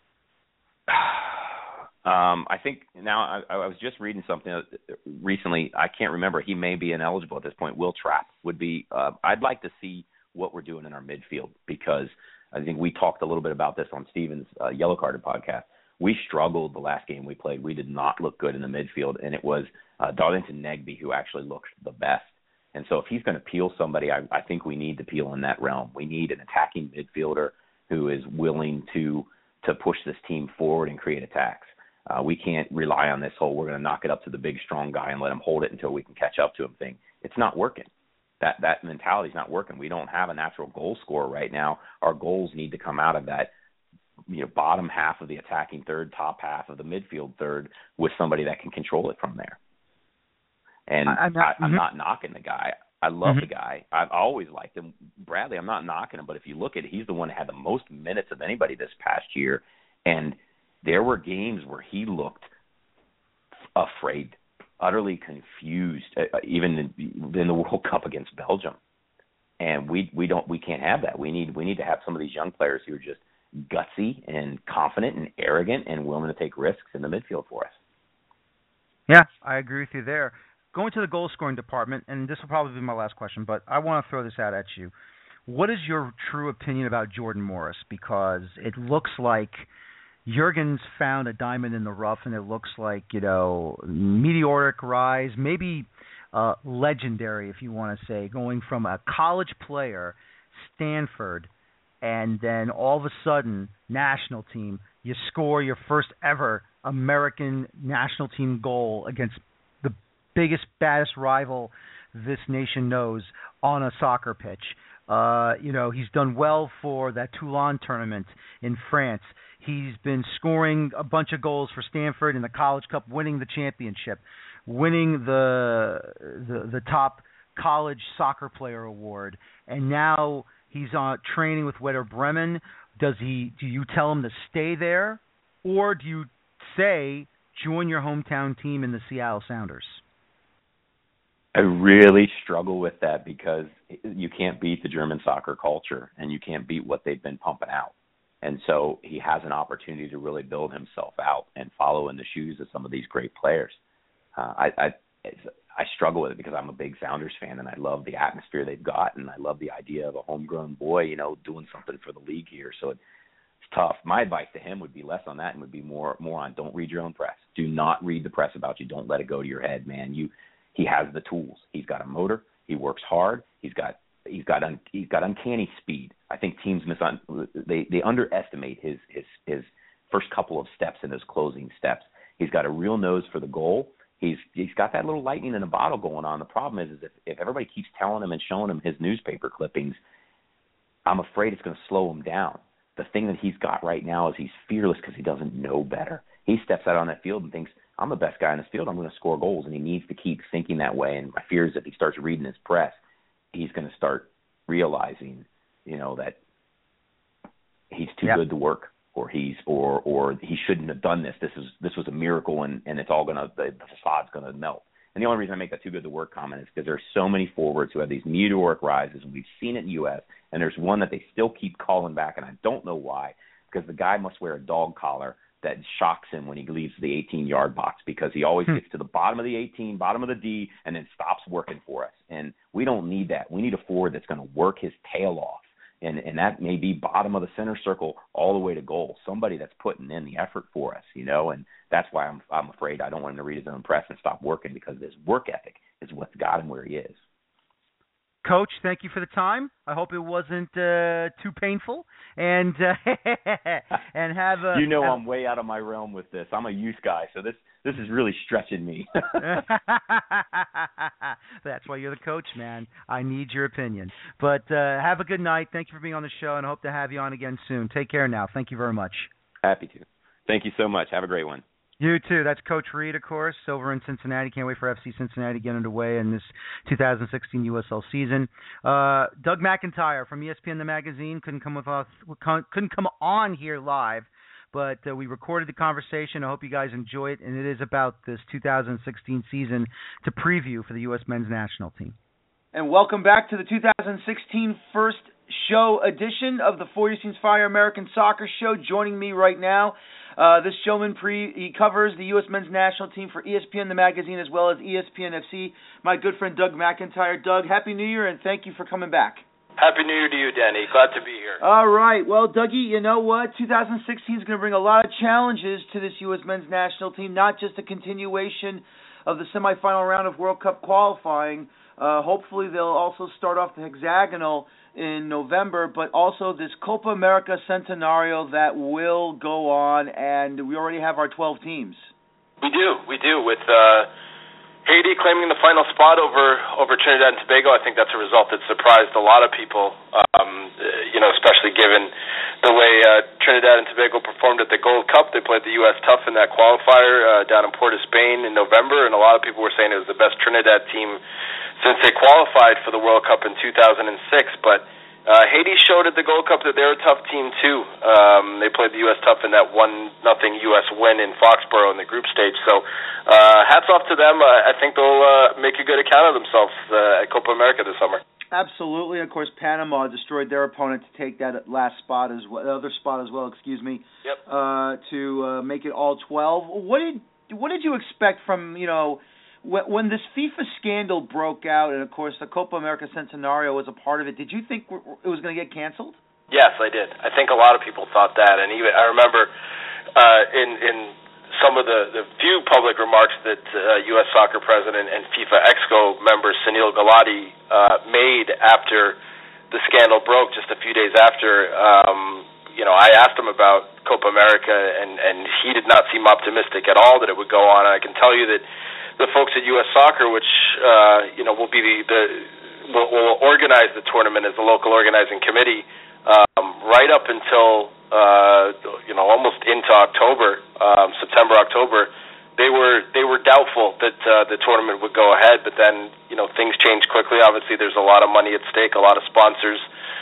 D: Um, I think now I, I was just reading something recently. I can't remember. He may be ineligible at this point. Will Trapp would be. Uh, I'd like to see what we're doing in our midfield, because I think we talked a little bit about this on Steven's uh, Yellow Carded podcast. We struggled the last game we played. We did not look good in the midfield, and it was uh, Darlington Nagbe who actually looked the best. And so if he's going to peel somebody, I, I think we need to peel in that realm. We need an attacking midfielder who is willing to to push this team forward and create attacks. Uh, we can't rely on this whole we're going to knock it up to the big, strong guy and let him hold it until we can catch up to him thing. It's not working. That that mentality is not working. We don't have a natural goal scorer right now. Our goals need to come out of that, you know, bottom half of the attacking third, top half of the midfield third, with somebody that can control it from there. And I, I'm, not, I, I'm mm-hmm. not knocking the guy. I love mm-hmm. the guy. I've always liked him. Bradley, I'm not knocking him, but if you look at it, he's the one that had the most minutes of anybody this past year. And there were games where he looked afraid, utterly confused, uh, even in, in the World Cup against Belgium. And we we don't we can't have that. We need we need to have some of these young players who are just gutsy and confident and arrogant and willing to take risks in the midfield for us.
B: Yeah, I agree with you there. Going to the goal scoring department, and this will probably be my last question, but I want to throw this out at you. What is your true opinion about Jordan Morris? Because it looks like Jurgen's found a diamond in the rough, and it looks like, you know, meteoric rise, maybe uh, legendary, if you want to say, going from a college player, Stanford, and then all of a sudden, national team, you score your first ever American national team goal against the biggest, baddest rival this nation knows on a soccer pitch. Uh, you know, he's done well for that Toulon tournament in France. He's been scoring a bunch of goals for Stanford in the College Cup, winning the championship, winning the the, the top college soccer player award, and now he's uh, training with Werder Bremen. Does he? Do you tell him to stay there, or do you say join your hometown team in the Seattle Sounders?
D: I really struggle with that, because you can't beat the German soccer culture, and you can't beat what they've been pumping out. And so he has an opportunity to really build himself out and follow in the shoes of some of these great players. Uh, I, I I struggle with it because I'm a big Sounders fan, and I love the atmosphere they've got, and I love the idea of a homegrown boy, you know, doing something for the league here. So it, it's tough. My advice to him would be less on that and would be more more on don't read your own press. Do not read the press about you. Don't let it go to your head, man. You, he has the tools. He's got a motor. He works hard. He's got he's got un, he's got uncanny speed. I think teams mis they they underestimate his his his first couple of steps and his closing steps. He's got a real nose for the goal. He's he's got that little lightning in a bottle going on. The problem is, is if, if everybody keeps telling him and showing him his newspaper clippings, I'm afraid it's going to slow him down. The thing that he's got right now is he's fearless because he doesn't know better. He steps out on that field and thinks, I'm the best guy in this field. I'm going to score goals, and he needs to keep thinking that way. And my fear is if he starts reading his press, he's going to start realizing, you know, that he's too yep. good to work, or he's or or he shouldn't have done this. This is this was a miracle, and, and it's all going to the, the facade's going to melt. And the only reason I make that too good to work comment is because there's so many forwards who have these meteoric rises, and we've seen it in the U S, and there's one that they still keep calling back, and I don't know why, because the guy must wear a dog collar that shocks him when he leaves the eighteen-yard box, because he always hmm. gets to the bottom of the eighteen, bottom of the D, and then stops working for us. And we don't need that. We need a forward that's going to work his tail off, and and that may be bottom of the center circle all the way to goal, somebody that's putting in the effort for us, you know, and that's why I'm I'm afraid I don't want him to read his own press and stop working, because his work ethic is what's got him where he is.
B: Coach, thank you for the time. I hope it wasn't uh, too painful, and uh, and have a.
D: You know,
B: have...
D: I'm way out of my realm with this. I'm a youth guy, so this this is really stretching me.
B: That's why you're the coach, man. I need your opinion. But uh, have a good night. Thank you for being on the show, and I hope to have you on again soon. Take care now. Thank you very much.
D: Happy to. Thank you so much. Have a great one.
B: You too. That's Coach Reed, of course, over in Cincinnati. Can't wait for F C Cincinnati to get underway in this two thousand sixteen U S L season. Uh, Doug McIntyre from E S P N The Magazine couldn't come with us, couldn't come on here live, but uh, we recorded the conversation. I hope you guys enjoy it, and it is about this two thousand sixteen season to preview for the U S men's national team. And welcome back to the two thousand sixteen first show edition of the Four Scenes Fire American Soccer Show. Joining me right now, Uh, this showman pre he covers the U S men's national team for E S P N The Magazine as well as E S P N F C. My good friend Doug McIntyre. Doug, Happy New Year, and thank you for coming back.
E: Happy New Year to you, Danny. Glad to be here.
B: All right. Well, Dougie, you know what? two thousand sixteen is going to bring a lot of challenges to this U S men's national team, not just a continuation of the semifinal round of World Cup qualifying. Uh, hopefully they'll also start off the hexagonal in November, but also this Copa America Centenario that will go on, and we already have our twelve teams.
E: We do, we do. With uh, Haiti claiming the final spot over, over Trinidad and Tobago, I think that's a result that surprised a lot of people, um, you know, especially given the way uh, Trinidad and Tobago performed at the Gold Cup. They played the U S Tough in that qualifier uh, down in Port of Spain in November, and a lot of people were saying it was the best Trinidad team since they qualified for the World Cup in two thousand six, but uh, Haiti showed at the Gold Cup that they're a tough team too. Um, they played the U S Tough in that one nothing U S win in Foxborough in the group stage. So uh, hats off to them. Uh, I think they'll uh, make a good account of themselves uh, at Copa America this summer.
B: Absolutely. Of course, Panama destroyed their opponent to take that last spot as well, the other spot as well. Excuse me.
E: Yep.
B: Uh, to uh, make it all twelve. What did what did you expect from you know? When this FIFA scandal broke out, and of course the Copa America Centenario was a part of it, did you think it was going to get canceled?
E: Yes, I did. I think a lot of people thought that, and even I remember uh, in in some of the, the few public remarks that uh, U S Soccer President and FIFA Exco member Sunil Gulati uh, made after the scandal broke, just a few days after. Um, you know, I asked him about Copa America, and and he did not seem optimistic at all that it would go on. And I can tell you that the folks at U S Soccer, which uh, you know will be the, the will, will organize the tournament as the local organizing committee, um, right up until uh, you know almost into October, um, September, October, they were they were doubtful that uh, the tournament would go ahead. But then you know things changed quickly. Obviously, there's a lot of money at stake. A lot of sponsors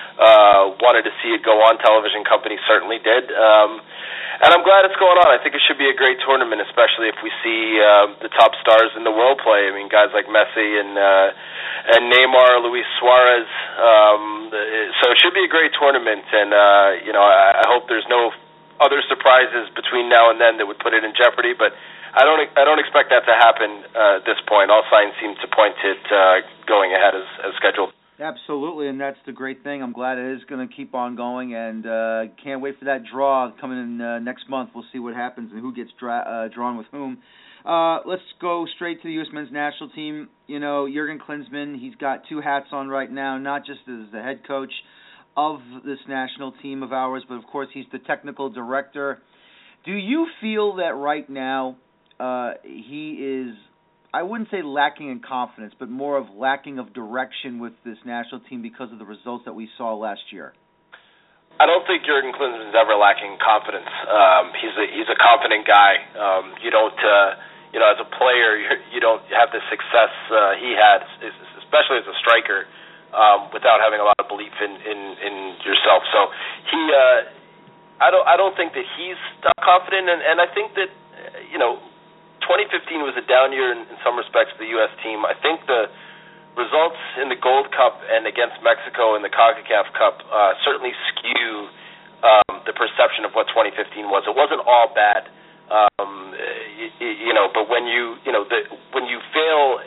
E: uh, wanted to see it go on. Television companies certainly did. Um, And I'm glad it's going on. I think it should be a great tournament, especially if we see uh, the top stars in the world play. I mean, guys like Messi and uh, and Neymar, Luis Suarez. Um, so it should be a great tournament, and uh, you know, I, I hope there's no other surprises between now and then that would put it in jeopardy. But I don't I don't expect that to happen uh, at this point. All signs seem to point to it uh, going ahead as, as scheduled.
B: Absolutely, and that's the great thing. I'm glad it is going to keep on going, and uh, can't wait for that draw coming in uh, next month. We'll see what happens and who gets dra- uh, drawn with whom. Uh, let's go straight to the U S men's national team. You know, Jurgen Klinsmann, he's got two hats on right now, not just as the head coach of this national team of ours, but of course he's the technical director. Do you feel that right now uh, he is, I wouldn't say lacking in confidence, but more of lacking of direction with this national team because of the results that we saw last year?
E: I don't think Jurgen Klinsmann is ever lacking confidence. Um, he's a he's a confident guy. Um, you don't, uh, you know, as a player, you, you don't have the success uh, he had, especially as a striker, um, without having a lot of belief in, in, in yourself. So he, uh, I don't I don't think that he's not confident, and, and I think that, you know, twenty fifteen was a down year in, in some respects for the U S team. I think the results in the Gold Cup and against Mexico in the CONCACAF Cup uh, certainly skew um, the perception of what twenty fifteen was. It wasn't all bad, um, you, you know. But when you, you know, the, when you fail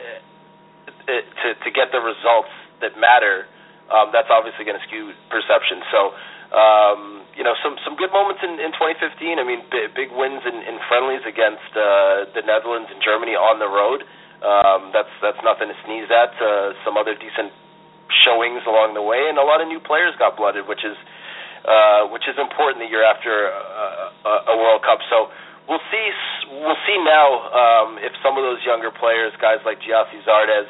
E: to to get the results that matter, um, that's obviously going to skew perception. So. Um, you know, some some good moments in, in twenty fifteen. I mean, big, big wins in, in friendlies against uh, the Netherlands and Germany on the road. Um, that's that's nothing to sneeze at. Uh, some other decent showings along the way, and a lot of new players got blooded, which is uh, which is important the year after a, a World Cup. So we'll see we'll see now um, if some of those younger players, guys like Gyasi Zardes,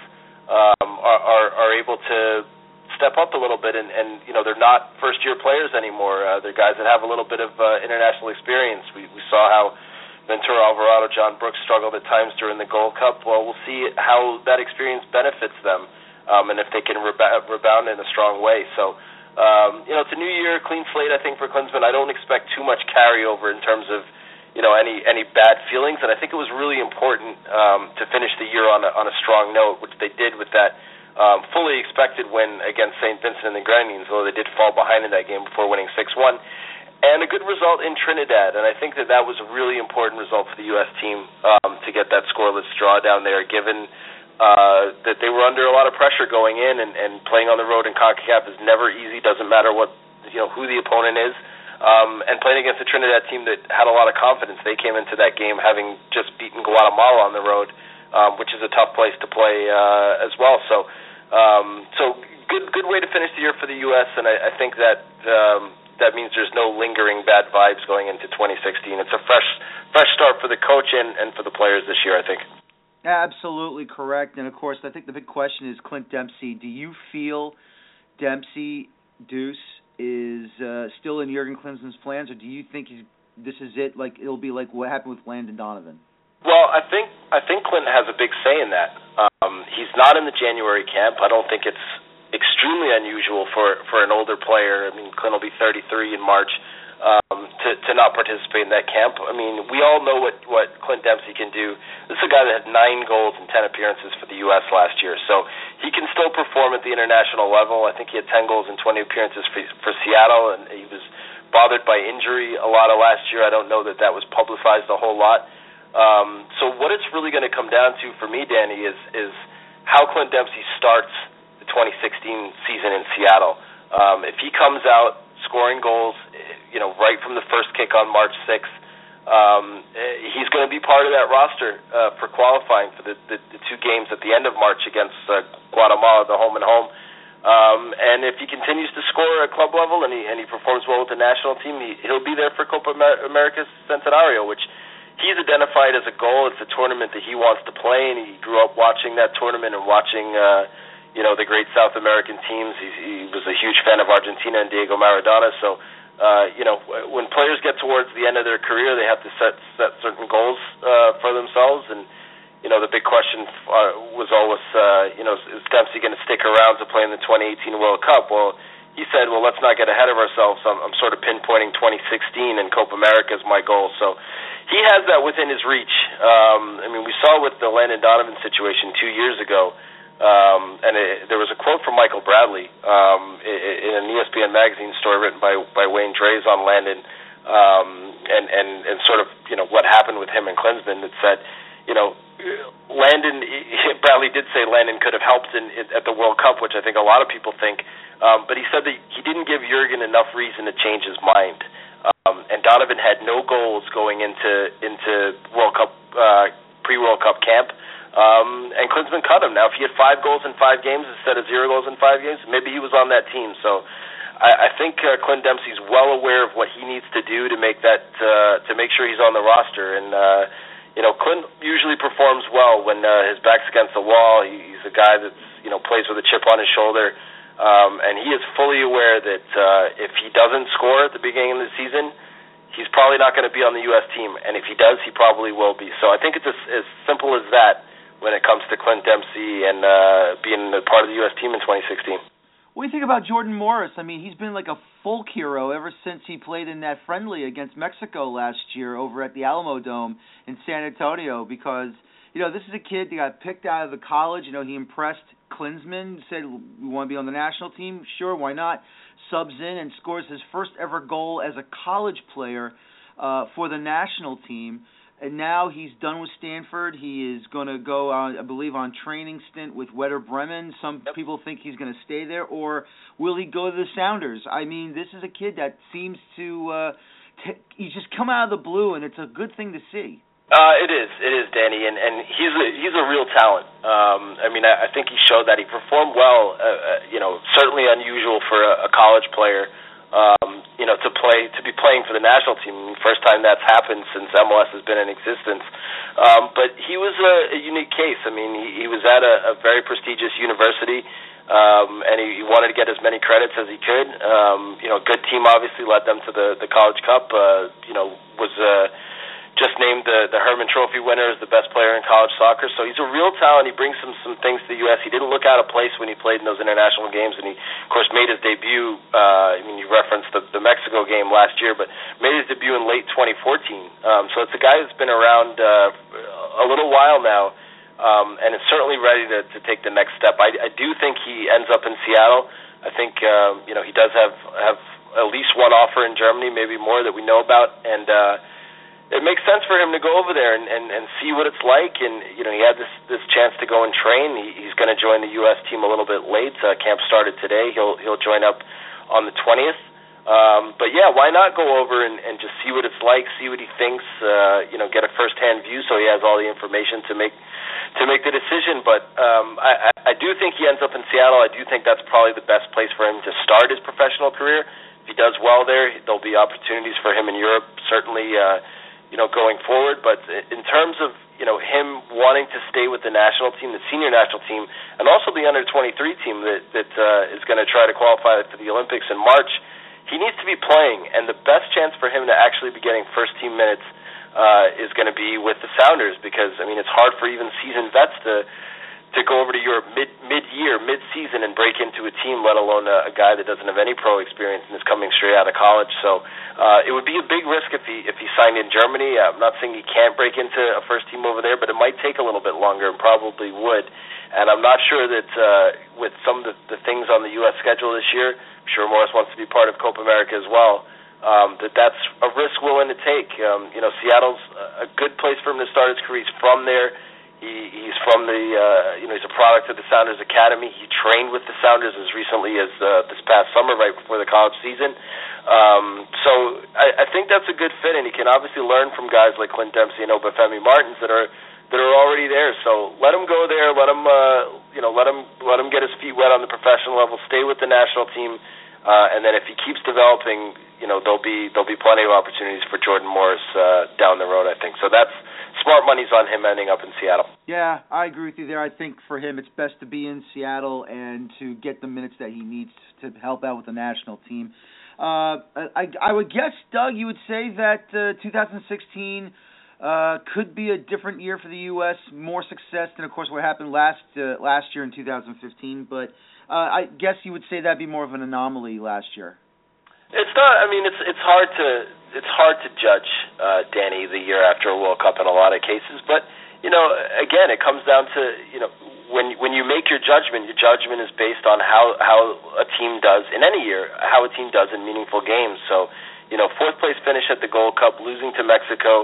E: um, are, are are able to step up a little bit, and, and you know, they're not first-year players anymore. Uh, they're guys that have a little bit of uh, international experience. We, we saw how Ventura Alvarado, John Brooks struggled at times during the Gold Cup. Well, we'll see how that experience benefits them, um, and if they can reba- rebound in a strong way. So, um, you know, it's a new year, clean slate, I think, for Klinsmann. I don't expect too much carryover in terms of, you know, any any bad feelings, and I think it was really important um, to finish the year on a, on a strong note, which they did with that Um, fully expected win against Saint Vincent and the Grenadines, though they did fall behind in that game before winning six one. And a good result in Trinidad, and I think that that was a really important result for the U S team um, to get that scoreless draw down there, given uh, that they were under a lot of pressure going in, and, and playing on the road in CONCACAF is never easy, doesn't matter what, you know, who the opponent is. Um, and playing against a Trinidad team that had a lot of confidence. They came into that game having just beaten Guatemala on the road, Um, which is a tough place to play uh, as well. So, um, so good, good way to finish the year for the U S, and I, I think that um, that means there's no lingering bad vibes going into twenty sixteen. It's a fresh, fresh start for the coach and, and for the players this year, I think.
B: Absolutely correct, and of course, I think the big question is Clint Dempsey. Do you feel Dempsey Deuce is uh, still in Jurgen Klinsmann's plans, or do you think he's, this is it? Like it'll be like what happened with Landon Donovan?
E: Well, I think I think Clinton has a big say in that. Um, he's not in the January camp. I don't think it's extremely unusual for, for an older player. I mean, Clinton will be thirty-three in March, um, to, to not participate in that camp. I mean, we all know what, what Clint Dempsey can do. This is a guy that had nine goals and ten appearances for the U S last year, so he can still perform at the international level. I think he had ten goals and twenty appearances for, for Seattle, and he was bothered by injury a lot of last year. I don't know that that was publicized a whole lot. Um, so what it's really going to come down to for me, Danny, is is how Clint Dempsey starts the twenty sixteen season in Seattle. Um, if he comes out scoring goals, you know, right from the first kick on March sixth, um, he's going to be part of that roster uh, for qualifying for the, the, the two games at the end of March against uh, Guatemala, the home and home. Um, and if he continues to score at club level and he and he performs well with the national team, he, he'll be there for Copa America Centenario, which he's identified as a goal. It's a tournament that he wants to play, and he grew up watching that tournament and watching, uh, you know, the great South American teams. He, he was a huge fan of Argentina and Diego Maradona. So, uh, you know, when players get towards the end of their career, they have to set set certain goals uh, for themselves. And, you know, the big question uh, was always, uh, you know, is Dempsey going to stick around to play in the twenty eighteen World Cup? Well, he said, well, let's not get ahead of ourselves. I'm, I'm sort of pinpointing twenty sixteen, and Copa America is my goal. So he has that within his reach. Um, I mean, we saw with the Landon Donovan situation two years ago, um, and it, there was a quote from Michael Bradley um, in an E S P N magazine story written by, by Wayne Drees on Landon, um, and, and, and sort of, you know, what happened with him and Klinsmann that said, you know, Landon, Bradley did say Landon could have helped in, in at the World Cup, which I think a lot of people think. Um, but he said that he didn't give Jurgen enough reason to change his mind. Um, and Donovan had no goals going into into World Cup uh, pre-World Cup camp. Um, and Klinsmann cut him. Now, if he had five goals in five games instead of zero goals in five games, maybe he was on that team. So I, I think uh, Clint Dempsey's well aware of what he needs to do to make that uh, to make sure he's on the roster. And uh, you know, Clint usually performs well when uh, his back's against the wall. He, he's a guy that's you know plays with a chip on his shoulder. Um, and he is fully aware that uh, if he doesn't score at the beginning of the season, he's probably not going to be on the U S team. And if he does, he probably will be. So I think it's as, as simple as that when it comes to Clint Dempsey and uh, being a part of the U S team in twenty sixteen.
B: What do you think about Jordan Morris? I mean, he's been like a folk hero ever since he played in that friendly against Mexico last year over at the Alamo Dome in San Antonio because, you know, this is a kid that got picked out of the college. You know, he impressed Klinsmann, said, we want to be on the national team. Sure, why not? Subs in and scores his first ever goal as a college player uh, for the national team. And now he's done with Stanford. He is going to go, on, I believe, on training stint with Werder Bremen. Some yep. people think he's going to stay there. Or will he go to the Sounders? I mean, this is a kid that seems to uh, t- he's just come out of the blue, and it's a good thing to see.
E: Uh, it is, it is, Danny, and, and he's a, he's a real talent. Um, I mean, I, I think he showed that he performed well. Uh, uh, you know, certainly unusual for a, a college player. Um, you know, to play to be playing for the national team. I mean, first time that's happened since M L S has been in existence. Um, but he was a, a unique case. I mean, he, he was at a, a very prestigious university, um, and he, he wanted to get as many credits as he could. Um, you know, good team obviously led them to the the College Cup. Uh, you know, was uh, just named the, the Herman Trophy winner as the best player in college soccer. So he's a real talent. He brings some, some things to the U S. He didn't look out of place when he played in those international games, and he, of course, made his debut. Uh, I mean, you referenced the, the Mexico game last year, but made his debut in late twenty fourteen. Um, so it's a guy that's been around uh, a little while now, um, and is certainly ready to, to take the next step. I, I do think he ends up in Seattle. I think um, you know he does have, have at least one offer in Germany, maybe more that we know about, and uh, it makes sense for him to go over there and, and, and see what it's like. And, you know, he had this, this chance to go and train. He, he's going to join the U S team a little bit late. Uh, camp started today. He'll he'll join up on the twentieth. Um, but, yeah, why not go over and, and just see what it's like, see what he thinks, uh, you know, get a first-hand view so he has all the information to make to make the decision. But um, I, I do think he ends up in Seattle. I do think that's probably the best place for him to start his professional career. If he does well there, there'll be opportunities for him in Europe, certainly, uh, you know, going forward. But in terms of, you know, him wanting to stay with the national team, the senior national team, and also the under twenty-three team that, that uh, is going to try to qualify for the Olympics in March, he needs to be playing. And the best chance for him to actually be getting first-team minutes uh, is going to be with the Sounders because, I mean, it's hard for even seasoned vets to to go over to Europe mid, mid-year, mid-season, and break into a team, let alone a, a guy that doesn't have any pro experience and is coming straight out of college. So uh, it would be a big risk if he if he signed in Germany. I'm not saying he can't break into a first team over there, but it might take a little bit longer and probably would. And I'm not sure that uh, with some of the, the things on the U S schedule this year, I'm sure Morris wants to be part of Copa America as well, um, that that's a risk willing to take. Um, you know, Seattle's a good place for him to start his career. He's from there. He, he's from the, uh, you know, he's a product of the Sounders Academy. He trained with the Sounders as recently as uh, this past summer, right before the college season. Um, so I, I think that's a good fit, and he can obviously learn from guys like Clint Dempsey and Obafemi Martins that are that are already there. So let him go there. Let him, uh, you know, let him let him get his feet wet on the professional level. Stay with the national team, uh, and then if he keeps developing, you know, there'll be there'll be plenty of opportunities for Jordan Morris uh, down the road, I think. So that's. Smart money's on him ending up in Seattle.
B: Yeah, I agree with you there. I think for him it's best to be in Seattle and to get the minutes that he needs to help out with the national team. Uh, I, I would guess, Doug, you would say that uh, two thousand sixteen uh, could be a different year for the U S, more success than, of course, what happened last uh, last year in two thousand fifteen. But uh, I guess you would say that'd be more of an anomaly last year.
E: It's not. I mean, it's it's hard to it's hard to judge, uh, Danny, the year after a World Cup in a lot of cases. But you know, again, it comes down to you know when when you make your judgment, your judgment is based on how how a team does in any year, how a team does in meaningful games. So, you know, fourth place finish at the Gold Cup, losing to Mexico.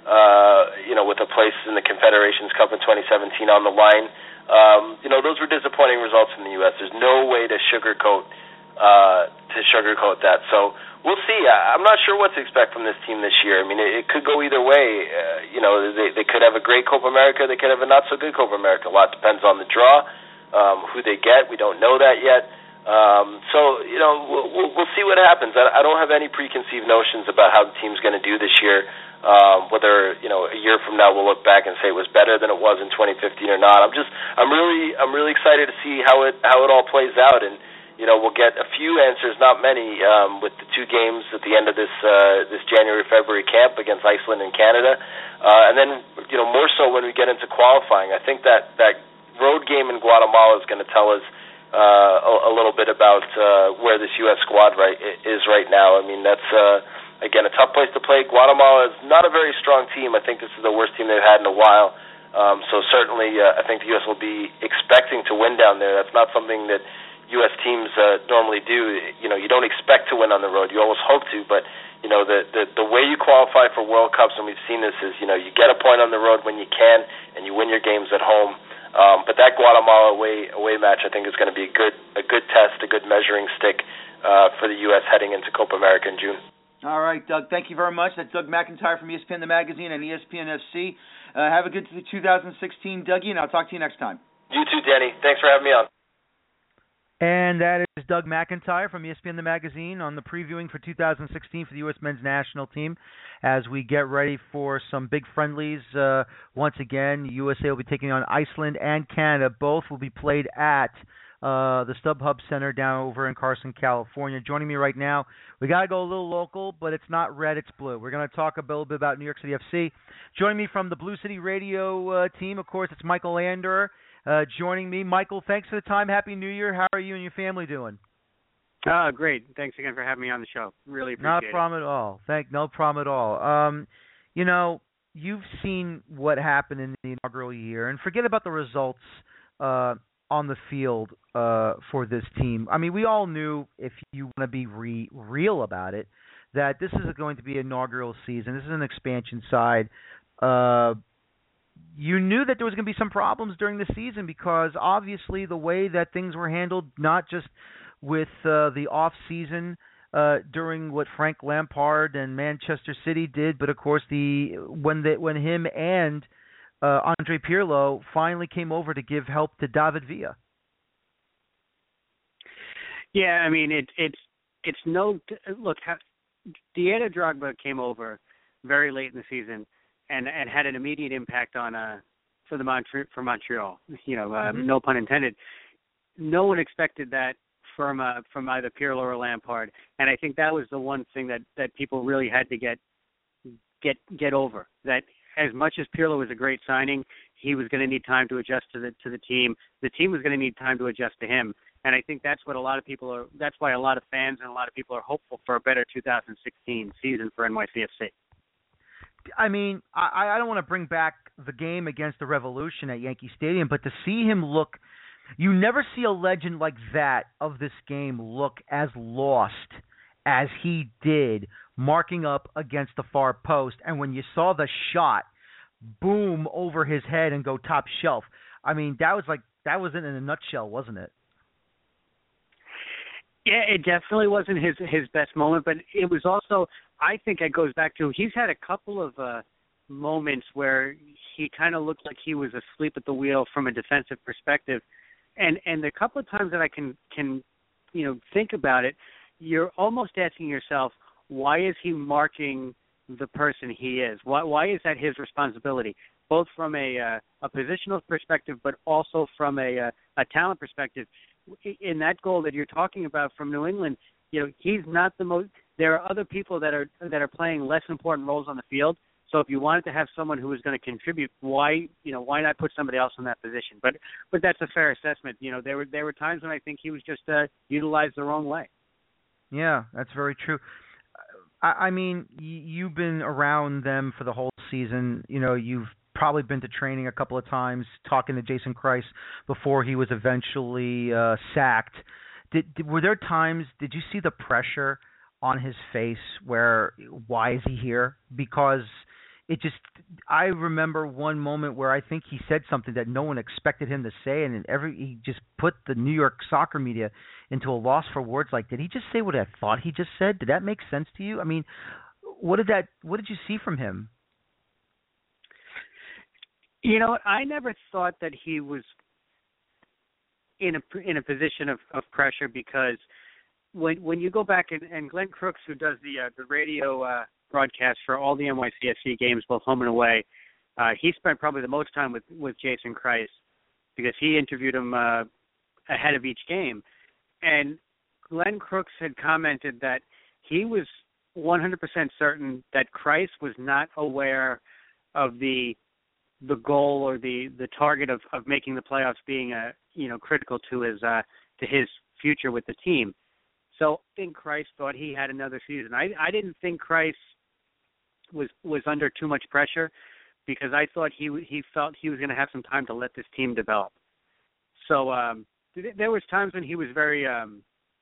E: uh, you know, with a place in the Confederations Cup in twenty seventeen on the line. Um, you know, those were disappointing results in the U S There's no way to sugarcoat uh, to sugarcoat that. So we'll see. I'm not sure what to expect from this team this year. I mean, it, it could go either way. Uh, you know, they, they could have a great Copa America. They could have a not-so-good Copa America. A lot depends on the draw, um, who they get. We don't know that yet. Um, so, you know, we'll, we'll, we'll see what happens. I, I don't have any preconceived notions about how the team's going to do this year. Um, whether, you know, a year from now we'll look back and say it was better than it was in twenty fifteen or not. I'm just, I'm really, I'm really excited to see how it, how it all plays out, and you know, we'll get a few answers, not many, um, with the two games at the end of this, uh, this January February camp against Iceland and Canada, uh, and then, you know, more so when we get into qualifying. I think that that road game in Guatemala is going to tell us uh, a, a little bit about uh, where this U S squad right is right now. I mean, that's. Uh, Again, a tough place to play. Guatemala is not a very strong team. I think this is the worst team they've had in a while. Um, so certainly uh, I think the U S will be expecting to win down there. That's not something that U S teams uh, normally do. You know, you don't expect to win on the road. You always hope to, but, you know, the, the, the way you qualify for World Cups, and we've seen this, is, you know, you get a point on the road when you can, and you win your games at home. Um, but that Guatemala away, away match, I think, is going to be a good, a good test, a good measuring stick uh, for the U S heading into Copa America in June.
B: All right, Doug, thank you very much. That's Doug McIntyre from E S P N The Magazine and E S P N F C. Uh, have a good two thousand sixteen, Dougie, and I'll talk to you next time.
E: You too, Danny. Thanks for having me on.
B: And that is Doug McIntyre from E S P N The Magazine on the previewing for two thousand sixteen for the U S men's national team as we get ready for some big friendlies. Uh, once again, U S A will be taking on Iceland and Canada. Both will be played at Uh, the StubHub Center down over in Carson, California. Joining me right now, we got to go a little local, but it's not red, it's blue. We're going to talk a little bit about New York City F C. Joining me from the Blue City Radio uh, team, of course, it's Michael Landerer uh, joining me. Michael, thanks for the time. Happy New Year. How are you and your family doing?
F: Uh, great. Thanks again for having me on the show. Really appreciate it.
B: Not a problem at all. Thank, no problem at all. Um, you know, you've seen what happened in the inaugural year, and forget about the results uh, on the field uh, for this team. I mean, we all knew, if you want to be re- real about it, that this is going to be an inaugural season. This is an expansion side. Uh, you knew that there was going to be some problems during the season because obviously the way that things were handled, not just with uh, the off season uh, during what Frank Lampard and Manchester City did, but of course the when the, when him and uh, Andre Pirlo finally came over to give help to David Villa.
F: Yeah, I mean it, it's it's no look. Didier Drogba came over very late in the season and, and had an immediate impact on uh for the Montre- for Montreal. You know, um, mm-hmm. no pun intended. No one expected that from uh, from either Pirlo or Lampard, and I think that was the one thing that, that people really had to get get get over. That as much as Pirlo was a great signing, he was going to need time to adjust to the to the team. The team was going to need time to adjust to him, and I think that's what a lot of people are. That's why a lot of fans and a lot of people are hopeful for a better two thousand sixteen season for N Y C F C.
B: I mean, I, I don't want to bring back the game against the Revolution at Yankee Stadium, but to see him look, you never see a legend like that of this game look as lost as he did, marking up against the far post. And when you saw the shot boom over his head and go top shelf, I mean, that was like that was it in a nutshell, wasn't it?
F: Yeah, it definitely wasn't his his best moment, but it was also, I think it goes back to, he's had a couple of uh, moments where he kind of looked like he was asleep at the wheel from a defensive perspective. And and the couple of times that I can, can you know, think about it, you're almost asking yourself, why is he marking the person he is? Why why is that his responsibility? Both from a uh, a positional perspective, but also from a uh, a talent perspective. In that goal that you're talking about from New England, you know, he's not the most. There are other people that are that are playing less important roles on the field. So if you wanted to have someone who was going to contribute, why you know why not put somebody else in that position? But but that's a fair assessment. You know, there were there were times when I think he was just uh, utilized the wrong way.
B: Yeah, that's very true. I, I mean, you've been around them for the whole season. You know, you've probably been to training a couple of times, talking to Jason Kreis before he was eventually uh, sacked. Did, did were there times? Did you see the pressure on his face? Where why is he here? Because it just, I remember one moment where I think he said something that no one expected him to say, and then every he just put the New York soccer media into a loss for words. Like, did he just say what I thought he just said? Did that make sense to you? I mean, what did that? What did you see from him?
F: You know, I never thought that he was in a in a position of, of pressure, because when when you go back and, and Glenn Crooks, who does the uh, the radio uh, broadcast for all the N Y C F C games, both home and away, uh, he spent probably the most time with, with Jason Kreis, because he interviewed him uh, ahead of each game. And Glenn Crooks had commented that he was one hundred percent certain that Kreis was not aware of the the goal or the, the target of, of making the playoffs being a you know critical to his uh, to his future with the team. So I think Kreis thought he had another season. I I didn't think Kreis was was under too much pressure, because I thought he he felt he was going to have some time to let this team develop. So um, there was times when he was very um,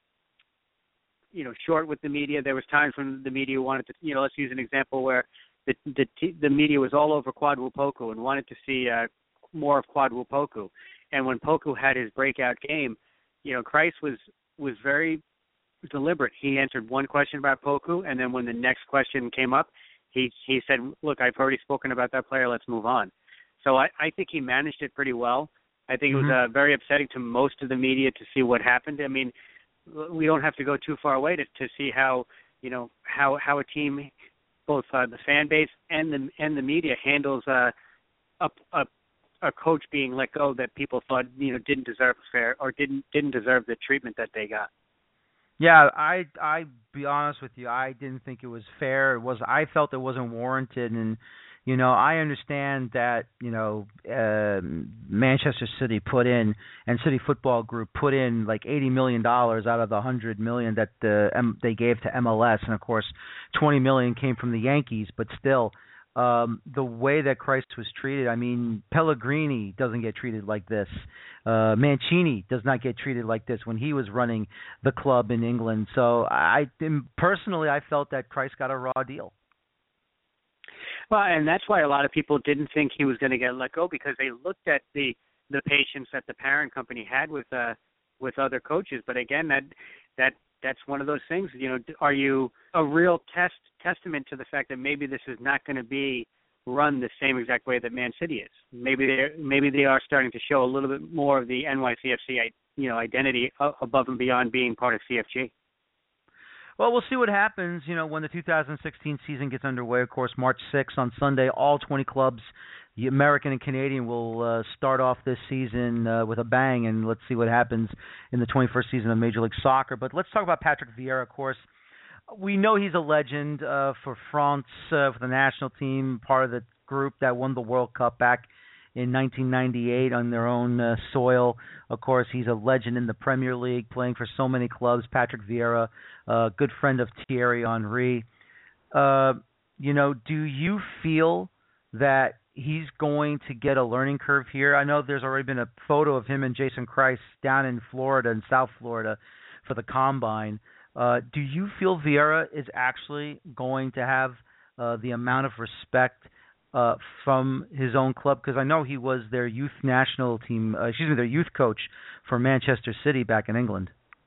F: you know short with the media. There was times when the media wanted to, you know, let's use an example where the the, the media was all over Kwadwo Poku and wanted to see uh, more of Kwadwo Poku. And when Poku had his breakout game, you know, Kreis was was very deliberate. He answered one question about Poku, and then when the next question came up, he he said, look, I've already spoken about that player, let's move on. So I, I think he managed it pretty well. I think mm-hmm. it was uh, very upsetting to most of the media to see what happened. I mean, we don't have to go too far away to, to see how, you know, how how a team, both uh, the fan base and the and the media handles uh, a, a a coach being let go that people thought, you know, didn't deserve fair or didn't didn't deserve the treatment that they got.
B: Yeah, I I be honest with you, I didn't think it was fair. It was I felt it wasn't warranted, and you know, I understand that, you know, uh, Manchester City put in and City Football Group put in like eighty million dollars out of the one hundred million dollars that the um, they gave to M L S, and of course twenty million dollars came from the Yankees, but still um, the way that Kreis was treated, I mean, Pellegrini doesn't get treated like this. Uh, Mancini does not get treated like this when he was running the club in England. So I personally, I felt that Kreis got a raw deal.
F: Well, and that's why a lot of people didn't think he was going to get let go, because they looked at the the patience that the parent company had with uh with other coaches. But again, that that that's one of those things. You know, are you a real test testament to the fact that maybe this is not going to be run the same exact way that Man City is? Maybe they maybe they are starting to show a little bit more of the N Y C F C, you know, identity above and beyond being part of C F G.
B: Well, we'll see what happens, you know, when the two thousand sixteen season gets underway. Of course, March sixth on Sunday, all twenty clubs, the American and Canadian, will uh, start off this season uh, with a bang, and let's see what happens in the twenty-first season of Major League Soccer. But let's talk about Patrick Vieira, of course. We know he's a legend uh, for France, uh, for the national team, part of the group that won the World Cup back in nineteen ninety-eight on their own uh, soil. Of course, he's a legend in the Premier League, playing for so many clubs. Patrick Vieira, a uh, good friend of Thierry Henry. Uh, you know, do you feel that he's going to get a learning curve here? I know there's already been a photo of him and Jason Kreis down in Florida, in South Florida, for the Combine. Uh, do you feel Vieira is actually going to have uh, the amount of respect Uh, from his own club? Because I know he was their youth national team, uh, excuse me, their youth coach for Manchester City back in England.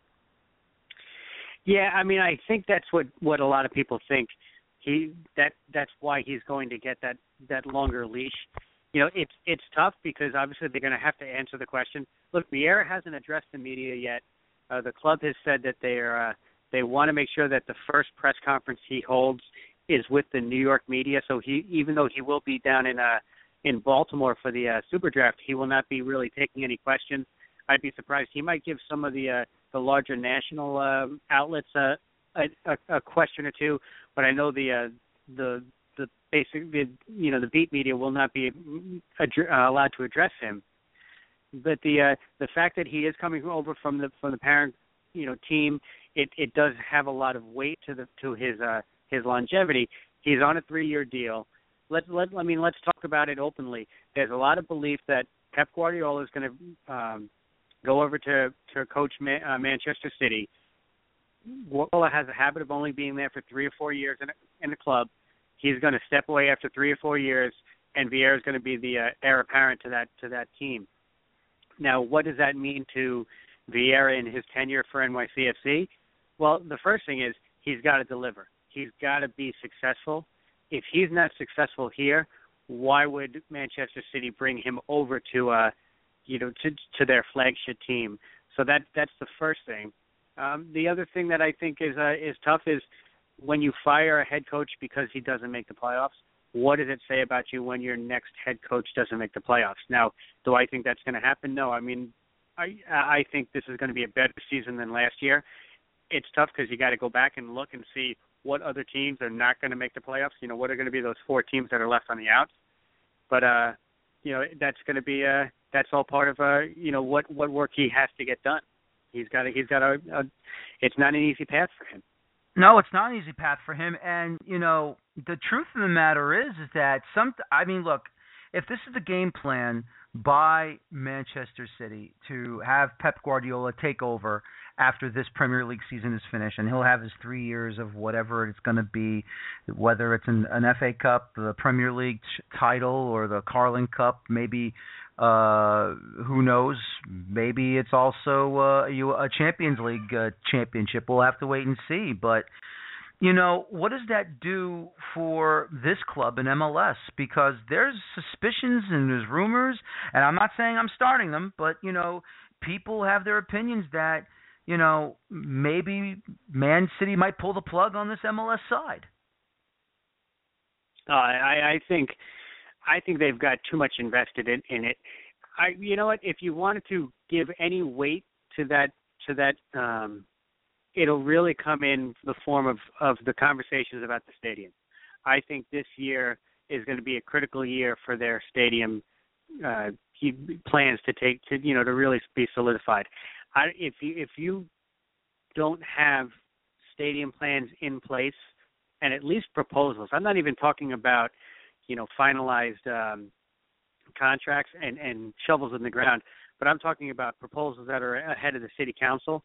F: Yeah, I mean, I think that's what, what a lot of people think. He that that's why he's going to get that, that longer leash. You know, it's it's tough because obviously they're going to have to answer the question. Look, Vieira hasn't addressed the media yet. Uh, the club has said that they are uh, they want to make sure that the first press conference he holds is with the New York media. So he, even though he will be down in uh, in Baltimore for the uh, Super Draft, he will not be really taking any questions. I'd be surprised. He might give some of the uh, the larger national uh, outlets uh, a, a, a question or two, but I know the uh, the the basic the, you know the beat media will not be ad- uh, allowed to address him. But the uh, the fact that he is coming over from the from the parent you know team, it, it does have a lot of weight to the to his uh, his longevity. He's on a three-year deal. Let let I mean, let's talk about it openly. There's a lot of belief that Pep Guardiola is going to um, go over to to coach Man, uh, Manchester City. Guardiola has a habit of only being there for three or four years in a, in a club. he's going to step away after three or four years, and Vieira is going to be the uh, heir apparent to that to that team. Now, what does that mean to Vieira in his tenure for N Y C F C? Well, the first thing is he's got to deliver. He's got to be successful. If he's not successful here, why would Manchester City bring him over to, uh, you know, to to their flagship team? So that that's the first thing. Um, the other thing that I think is uh, is tough is when you fire a head coach because he doesn't make the playoffs. What does it say about you when your next head coach doesn't make the playoffs? Now, do I think that's going to happen? No. I mean, I I think this is going to be a better season than last year. It's tough because you got to go back and look and see what other teams are not going to make the playoffs. You know, what are going to be those four teams that are left on the outs? But uh, you know, that's going to be uh, that's all part of uh, you know, what what work he has to get done. He's got a, he's got a, a it's not an easy path for him.
B: No, it's not an easy path for him. And, you know, the truth of the matter is, is that some, I mean, look, if this is a game plan by Manchester City to have Pep Guardiola take over after this Premier League season is finished, and he'll have his three years of whatever it's going to be, whether it's an, an F A Cup, the Premier League title, or the Carling Cup, maybe, uh, who knows, maybe it's also uh, you, a Champions League uh, championship. We'll have to wait and see. But, you know, what does that do for this club in M L S? Because there's suspicions and there's rumors, and I'm not saying I'm starting them, but, you know, people have their opinions that, you know, maybe Man City might pull the plug on this M L S side.
F: Uh, I, I think I think they've got too much invested in, in it. I, you know what? If you wanted to give any weight to that, to that, um, it'll really come in the form of, of the conversations about the stadium. I think this year is going to be a critical year for their stadium uh, plans to take to you know to really be solidified. I, if you if you don't have stadium plans in place and at least proposals, I'm not even talking about you know finalized um, contracts and, and shovels in the ground, but I'm talking about proposals that are ahead of the city council.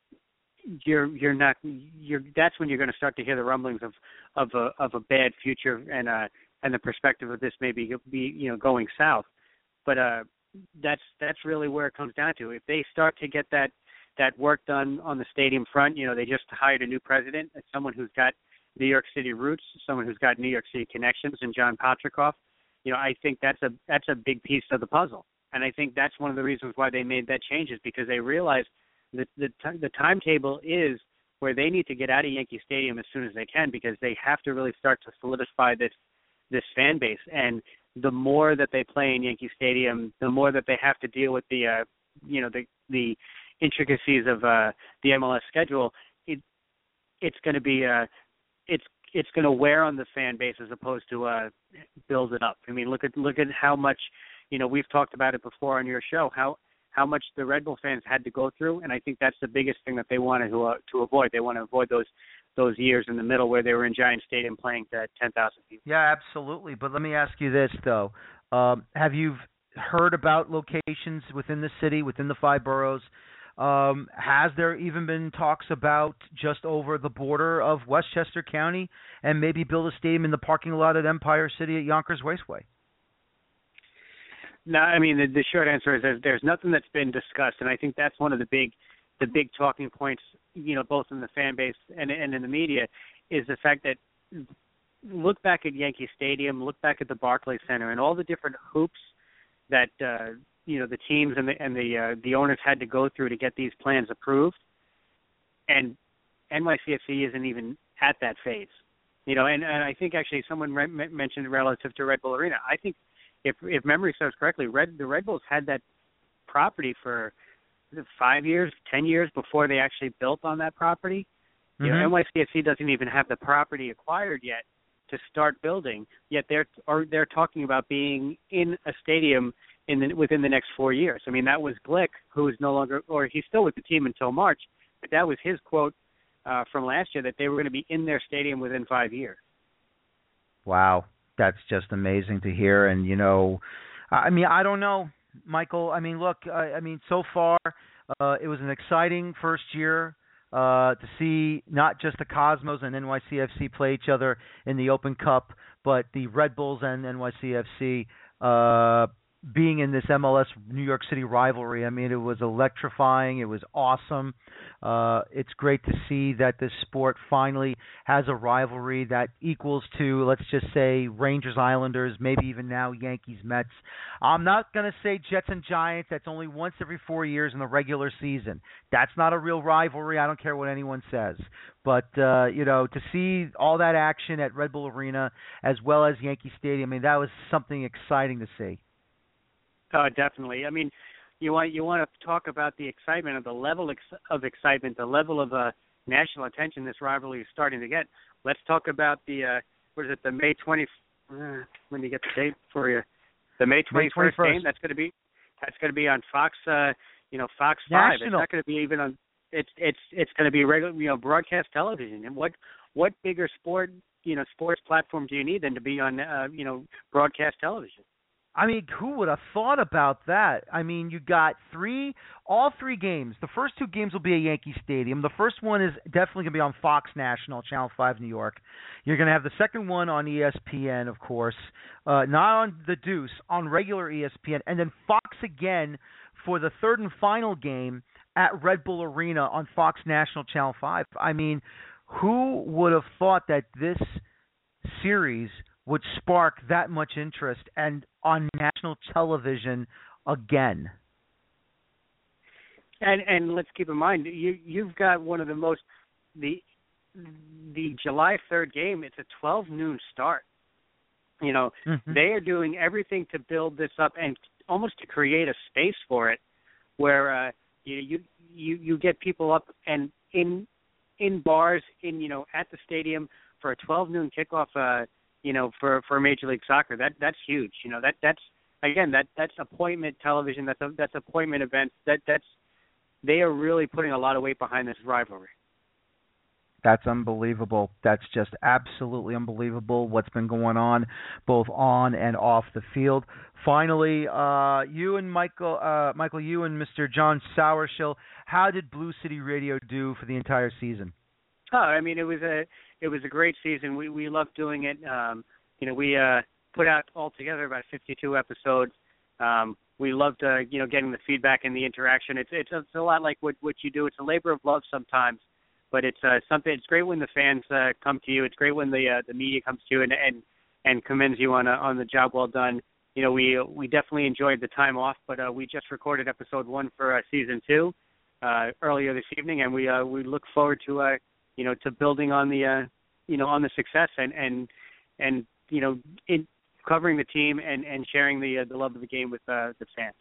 F: You're you're not you're that's when you're going to start to hear the rumblings of of a of a bad future and uh and the perspective of this maybe be you know going south. But uh that's that's really where it comes down to. If they start to get that that work done on the stadium front, you know they just hired a new president, someone who's got New York City roots, someone who's got New York City connections, and John Patrikoff. You know I think that's a that's a big piece of the puzzle, and I think that's one of the reasons why they made that change is because they realized. The the, t- the timetable is where they need to get out of Yankee Stadium as soon as they can because they have to really start to solidify this this fan base. And the more that they play in Yankee Stadium, the more that they have to deal with the uh, you know the the intricacies of uh, the M L S schedule. It it's going to be uh, it's it's going to wear on the fan base as opposed to uh, build it up. I mean, look at look at how much you know we've talked about it before on your show. How how much the Red Bull fans had to go through, and I think that's the biggest thing that they wanted to uh, to avoid. They want to avoid those those years in the middle where they were in Giant Stadium playing to ten thousand people.
B: Yeah, absolutely. But let me ask you this, though. Um, have you heard about locations within the city, within the five boroughs? Um, has there even been talks about just over the border of Westchester County and maybe build a stadium in the parking lot at Empire City at Yonkers Raceway?
F: No, I mean the, the short answer is there's, there's nothing that's been discussed, and I think that's one of the big, the big talking points, you know, both in the fan base and and in the media, is the fact that look back at Yankee Stadium, look back at the Barclays Center, and all the different hoops that uh, you know the teams and the and the uh, the owners had to go through to get these plans approved, and N Y C F C isn't even at that phase, you know, and, and I think actually someone re- mentioned relative to Red Bull Arena, I think. If if memory serves correctly, Red, the Red Bulls had that property for five years, ten years before they actually built on that property. Mm-hmm. You know, N Y C F C doesn't even have the property acquired yet to start building. Yet they're or they're talking about being in a stadium in the, within the next four years. I mean, that was Glick, who is no longer, or he's still with the team until March. But that was his quote uh, from last year that they were going to be in their stadium within five years.
B: Wow. That's just amazing to hear. And, you know, I mean, I don't know, Michael. I mean, look, I, I mean, so far uh, it was an exciting first year uh, to see not just the Cosmos and N Y C F C play each other in the Open Cup, but the Red Bulls and N Y C F C uh, being in this M L S New York City rivalry. I mean, it was electrifying. It was awesome. Uh, it's great to see that this sport finally has a rivalry that equals to, let's just say, Rangers Islanders, maybe even now Yankees Mets. I'm not going to say Jets and Giants. That's only once every four years in the regular season. That's not a real rivalry. I don't care what anyone says. But, uh, you know, to see all that action at Red Bull Arena as well as Yankee Stadium, I mean, that was something exciting to see.
F: Uh, definitely. I mean, you want you want to talk about the excitement, of the level ex- of excitement, the level of uh, national attention this rivalry is starting to get. Let's talk about the uh, what is it? The May twentieth. Uh, let me get the date for you. The May twenty-first game. That's going to be that's going to be on Fox. Uh, you know, Fox Five. It's not going to be even on. It's it's it's going to be regular. You know, broadcast television. And what what bigger sport you know sports platform do you need than to be on uh, you know broadcast television?
B: I mean, who would have thought about that? I mean, you got three, all three games. The first two games will be at Yankee Stadium. The first one is definitely going to be on Fox National, Channel five New York. You're going to have the second one on E S P N, of course, uh, not on the Deuce, on regular E S P N, and then Fox again for the third and final game at Red Bull Arena on Fox National, Channel five. I mean, who would have thought that this series would spark that much interest and on national television again?
F: And and let's keep in mind, you you've got one of the most the the July third game. It's a twelve noon start. You know, mm-hmm. They are doing everything to build this up and almost to create a space for it, where uh, you you you you get people up and in in bars in you know at the stadium for a twelve noon kickoff. Uh, You know, for, for Major League Soccer, that that's huge. You know, that that's again that that's appointment television. That's a, that's appointment events. That that's they are really putting a lot of weight behind this rivalry.
B: That's unbelievable. That's just absolutely unbelievable what's been going on, both on and off the field. Finally, uh, you and Michael, uh, Michael, you and Mister John Sauerschill, how did Blue City Radio do for the entire season?
F: Oh, I mean, it was a it was a great season. We we loved doing it. Um, you know, we uh, put out altogether about fifty-two episodes. Um, we loved uh, you know getting the feedback and the interaction. It's it's it's a lot like what what you do. It's a labor of love sometimes, but it's uh, something. It's great when the fans uh, come to you. It's great when the uh, the media comes to you and and, and commends you on a, on the job well done. You know, we we definitely enjoyed the time off, but uh, we just recorded episode one for uh, season two uh, earlier this evening, and we uh, we look forward to. Uh, you know, to building on the, uh, you know, on the success and, and, and you know, in covering the team and, and sharing the uh, the love of the game with uh, the fans.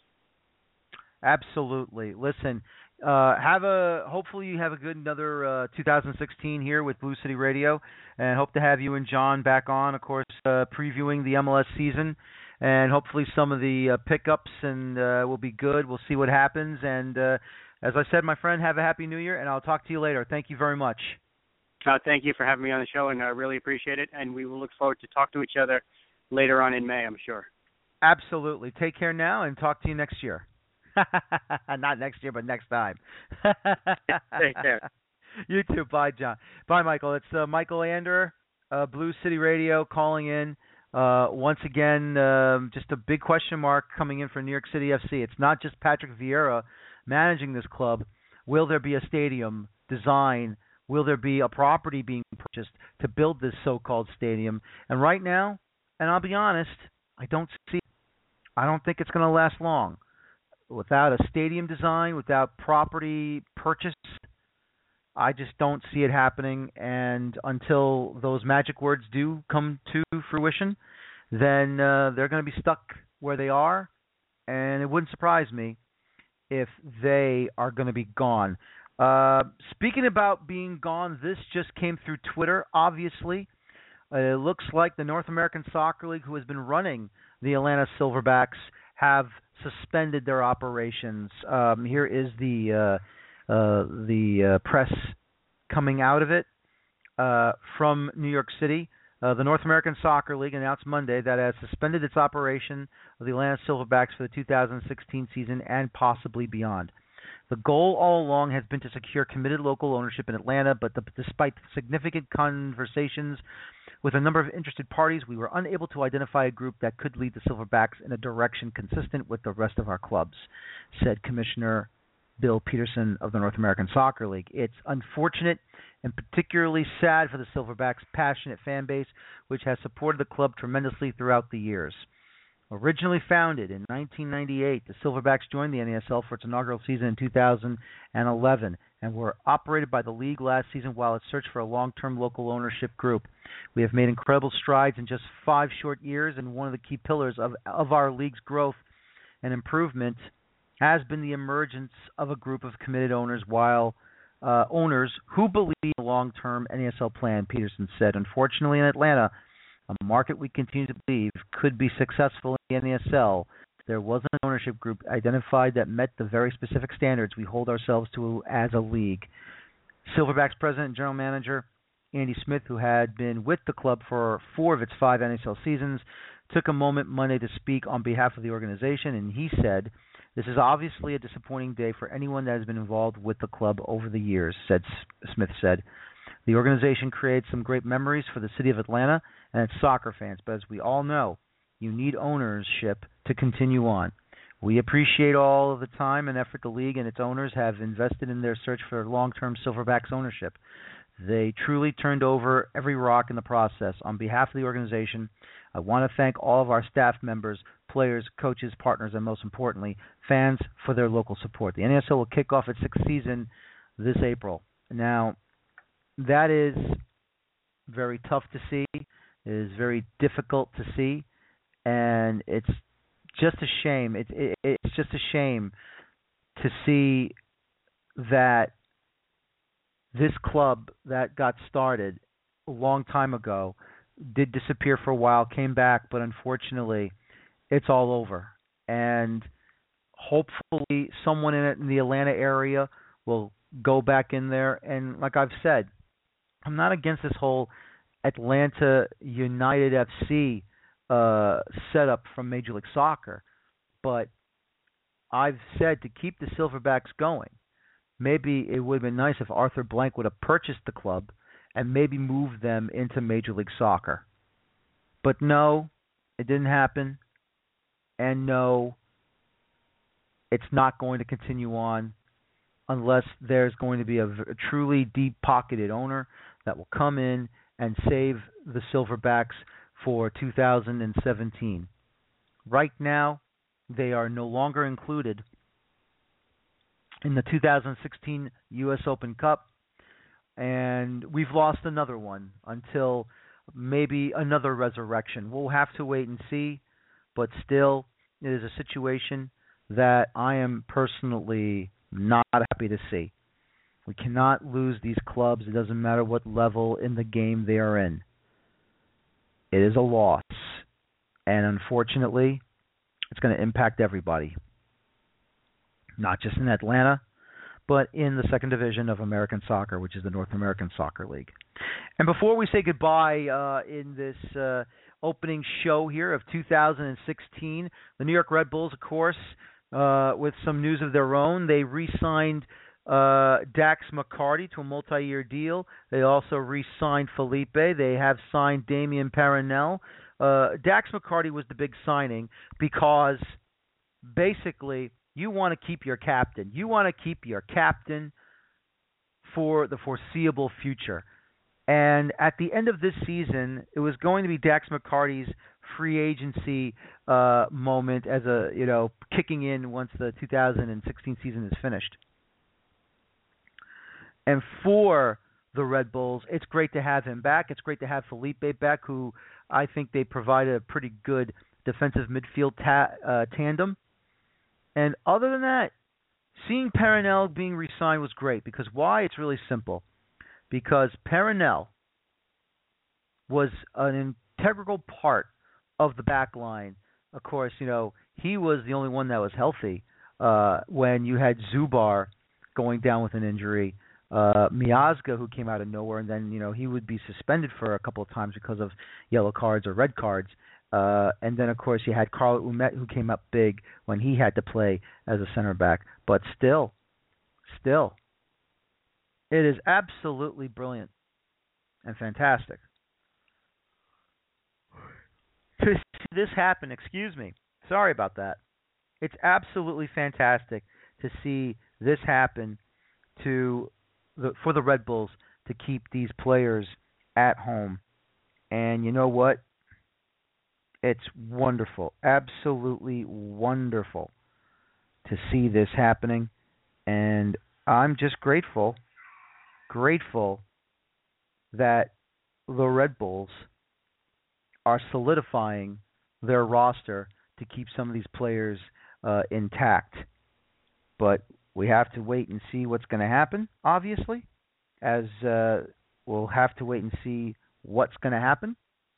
B: Absolutely. Listen, uh, have a hopefully you have a good another uh, two thousand sixteen here with Blue City Radio, and hope to have you and John back on, of course, uh, previewing the M L S season, and hopefully some of the uh, pickups and uh, will be good. We'll see what happens, and uh, as I said, my friend, have a happy New Year, and I'll talk to you later. Thank you very much.
F: Uh, thank you for having me on the show, and I really appreciate it. And we will look forward to talk to each other later on in May, I'm sure.
B: Absolutely. Take care now, and talk to you next year. Not next year, but next time.
F: Take care.
B: You too. Bye, John. Bye, Michael. It's uh, Michael Ander, uh, Blue City Radio, calling in. Uh, once again, um, just a big question mark coming in for New York City F C. It's not just Patrick Vieira managing this club. Will there be a stadium design? Will there be a property being purchased to build this so-called stadium? And right now, and I'll be honest, I don't see it. I don't think it's going to last long. Without a stadium design, without property purchase, I just don't see it happening. And until those magic words do come to fruition, then uh, they're going to be stuck where they are. And it wouldn't surprise me if they are going to be gone. Uh, speaking about being gone, this just came through Twitter, obviously. Uh, it looks like the North American Soccer League, who has been running the Atlanta Silverbacks, have suspended their operations. Um, here is the uh, uh, the uh, press coming out of it uh, from New York City. Uh, the North American Soccer League announced Monday that it has suspended its operation of the Atlanta Silverbacks for the two thousand sixteen season and possibly beyond. The goal all along has been to secure committed local ownership in Atlanta, but the, despite significant conversations with a number of interested parties, we were unable to identify a group that could lead the Silverbacks in a direction consistent with the rest of our clubs, said Commissioner Bill Peterson of the North American Soccer League. It's unfortunate and particularly sad for the Silverbacks' passionate fan base, which has supported the club tremendously throughout the years. Originally founded in nineteen ninety-eight, the Silverbacks joined the N A S L for its inaugural season in two thousand eleven and were operated by the league last season while it searched for a long-term local ownership group. We have made incredible strides in just five short years, and one of the key pillars of, of our league's growth and improvement has been the emergence of a group of committed owners while uh, owners who believe in a long-term N A S L plan, Peterson said. Unfortunately, in Atlanta, a market we continue to believe could be successful in the N A S L, there was an ownership group identified that met the very specific standards we hold ourselves to as a league. Silverbacks president and general manager Andy Smith, who had been with the club for four of its five N A S L seasons, took a moment Monday to speak on behalf of the organization, and he said, "This is obviously a disappointing day for anyone that has been involved with the club over the years," said Smith said. "The organization created some great memories for the city of Atlanta and its soccer fans, but as we all know, you need ownership to continue on. We appreciate all of the time and effort the league and its owners have invested in their search for long-term Silverbacks ownership. They truly turned over every rock in the process. On behalf of the organization, I want to thank all of our staff members, players, coaches, partners, and most importantly, fans for their local support. The N A S L will kick off its sixth season this April." Now, that is very tough to see. It is very difficult to see, and it's just a shame. It, it, it's just a shame to see that this club that got started a long time ago did disappear for a while, came back, but unfortunately, it's all over. And hopefully, someone in it in the Atlanta area will go back in there. And like I've said, I'm not against this whole Atlanta United F C uh, setup from Major League Soccer, but I've said to keep the Silverbacks going, maybe it would have been nice if Arthur Blank would have purchased the club and maybe moved them into Major League Soccer. But no, it didn't happen, and no, it's not going to continue on unless there's going to be a, a truly deep-pocketed owner that will come in and save the Silverbacks for two thousand seventeen. Right now, they are no longer included in the two thousand sixteen U S Open Cup, and we've lost another one until maybe another resurrection. We'll have to wait and see, but still, it is a situation that I am personally not happy to see. We cannot lose these clubs. It doesn't matter what level in the game they are in. It is a loss, and unfortunately, it's going to impact everybody, not just in Atlanta, but in the second division of American soccer, which is the North American Soccer League. And before we say goodbye uh, in this uh, opening show here of two thousand sixteen, the New York Red Bulls, of course, uh, with some news of their own, they re-signed uh, Dax McCarty to a multi-year deal. They also re-signed Felipe. They have signed Damian Paranel. Uh, Dax McCarty was the big signing because basically you want to keep your captain. You want to keep your captain for the foreseeable future. And at the end of this season, it was going to be Dax McCarty's free agency uh, moment as a, you know, kicking in once the two thousand sixteen season is finished. And for the Red Bulls, it's great to have him back. It's great to have Felipe back, who I think they provided a pretty good defensive midfield ta- uh, tandem. And other than that, seeing Paranel being re-signed was great. Because why? It's really simple. Because Paranel was an integral part of the back line. Of course, you know, he was the only one that was healthy uh, when you had Zubar going down with an injury. Uh, Miazga, who came out of nowhere, and then, you know, he would be suspended for a couple of times because of yellow cards or red cards. Uh, and then, of course, you had Carl Umet, who came up big when he had to play as a center back. But still, still, it is absolutely brilliant and fantastic to see this happen. Excuse me. Sorry about that. It's absolutely fantastic to see this happen to the for the Red Bulls to keep these players at home. And you know what? It's wonderful, absolutely wonderful to see this happening. And I'm just grateful, grateful that the Red Bulls are solidifying their roster to keep some of these players uh, intact. But we have to wait and see what's going to happen, obviously, as uh, we'll have to wait and see what's going to happen.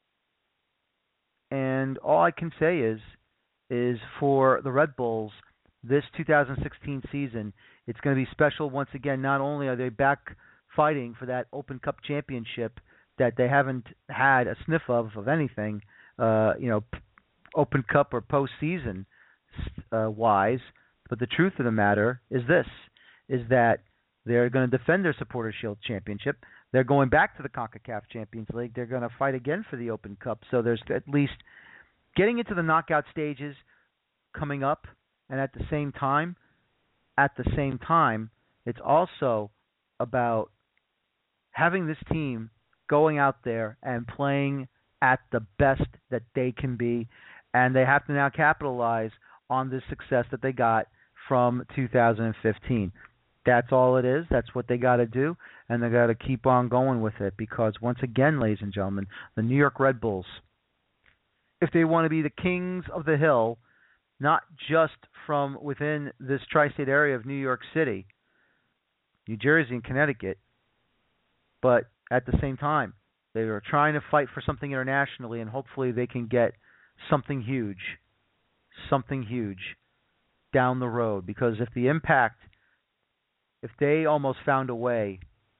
B: And all I can say is, is for the Red Bulls, this two thousand sixteen season, it's going to be special once again. Not only are they back fighting for that Open Cup championship that they haven't had a sniff of of anything, uh, you know, p- Open Cup or postseason uh, wise, but the truth of the matter is this: is that they're going to defend their Supporters' Shield championship. They're going back to the CONCACAF Champions League. They're going to fight again for the Open Cup. So there's at least getting into the knockout stages coming up, and at the same time, at the same time, it's also about having this team going out there and playing at the best that they can be, and they have to now capitalize on this success that they got from two thousand fifteen. That's all it is. That's what they got to do, and they got to keep on going with it because, once again, ladies and gentlemen, the New York Red Bulls, if they want to be the kings of the hill, not just from within this tri-state area of New York City, New Jersey, and Connecticut, but at the same time, they are trying to fight for something internationally, and hopefully they can get something huge, something huge down the road. Because if the Impact, if they almost found a way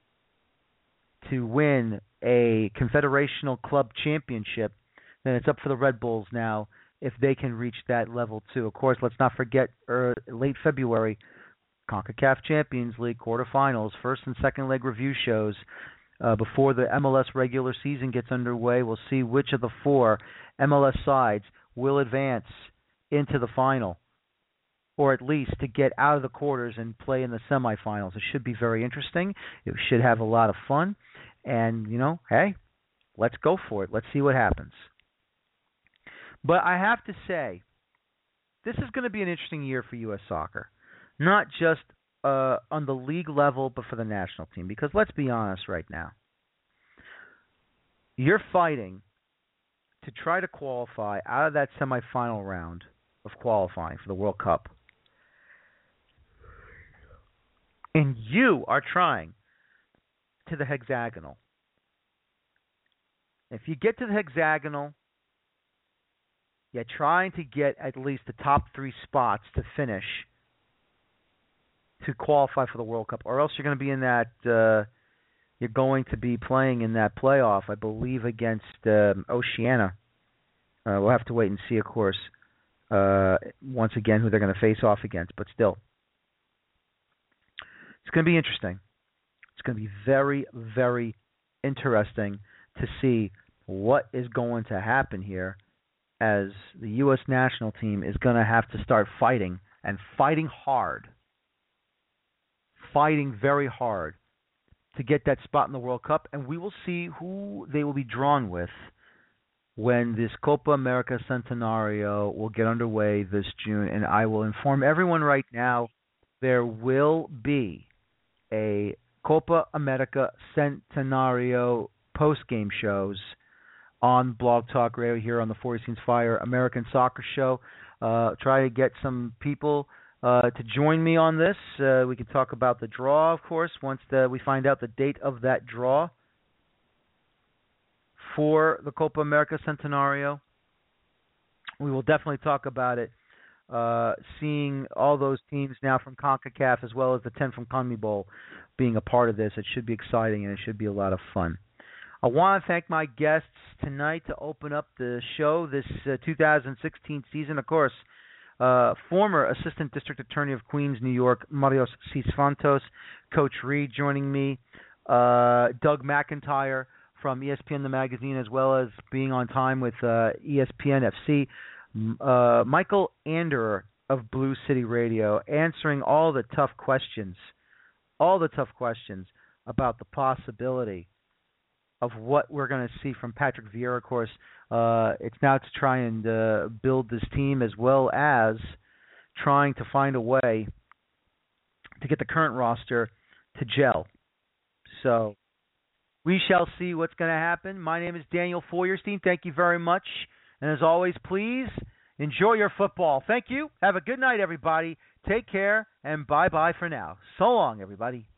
B: to win a Confederational Club Championship, then it's up for the Red Bulls now if they can reach that level too. Of course, let's not forget uh, late February, CONCACAF Champions League quarterfinals, first and second leg review shows. Uh, before the M L S regular season gets underway, we'll see which of the four M L S sides will advance into the final, or at least to get out of the quarters and play in the semifinals. It should be very interesting. It should have a lot of fun. And, you know, hey, let's go for it. Let's see what happens. But I have to say, this is going to be an interesting year for U S Soccer. Not just uh, on the league level, but for the national team. Because let's be honest right now. You're fighting to try to qualify out of that semifinal round of qualifying for the World Cup. And you are trying to the hexagonal. If you get to the hexagonal, you're trying to get at least the top three spots to finish to qualify for the World Cup, or else you're going to be in that. Uh, you're going to be playing in that playoff, I believe, against um, Oceania. Uh, we'll have to wait and see, of course, uh, once again who they're going to face off against. But still, it's going to be interesting. It's going to be very, very interesting to see what is going to happen here, as the U S national team is going to have to start fighting, and fighting hard, fighting very hard to get that spot in the World Cup. And we will see who they will be drawn with when this Copa America Centenario will get underway this June. And I will inform everyone right now, there will be a Copa America Centenario post-game shows on Blog Talk Radio here on the Four Scenes Fire American Soccer Show. Uh, try to get some people uh, to join me on this. Uh, we can talk about the draw, of course, once the, we find out the date of that draw for the Copa America Centenario. We will definitely talk about it, uh, seeing all those teams now from CONCACAF as well as the ten from CONMEBOL being a part of this. It should be exciting, and it should be a lot of fun. I want to thank my guests tonight to open up the show this uh, two thousand sixteen season. Of course, uh, former Assistant District Attorney of Queens, New York, Marios Sisfantos, Coach Reed joining me, uh, Doug McIntyre from E S P N The Magazine, as well as being on time with uh, E S P N F C, uh, Michael Anderer of Blue City Radio, answering all the tough questions, all the tough questions about the possibility of what we're going to see from Patrick Vieira. Of course, uh, it's now to try and uh, build this team, as well as trying to find a way to get the current roster to gel. So we shall see what's going to happen. My name is Daniel Feuerstein. Thank you very much. And as always, please enjoy your football. Thank you. Have a good night, everybody. Take care, and bye-bye for now. So long, everybody.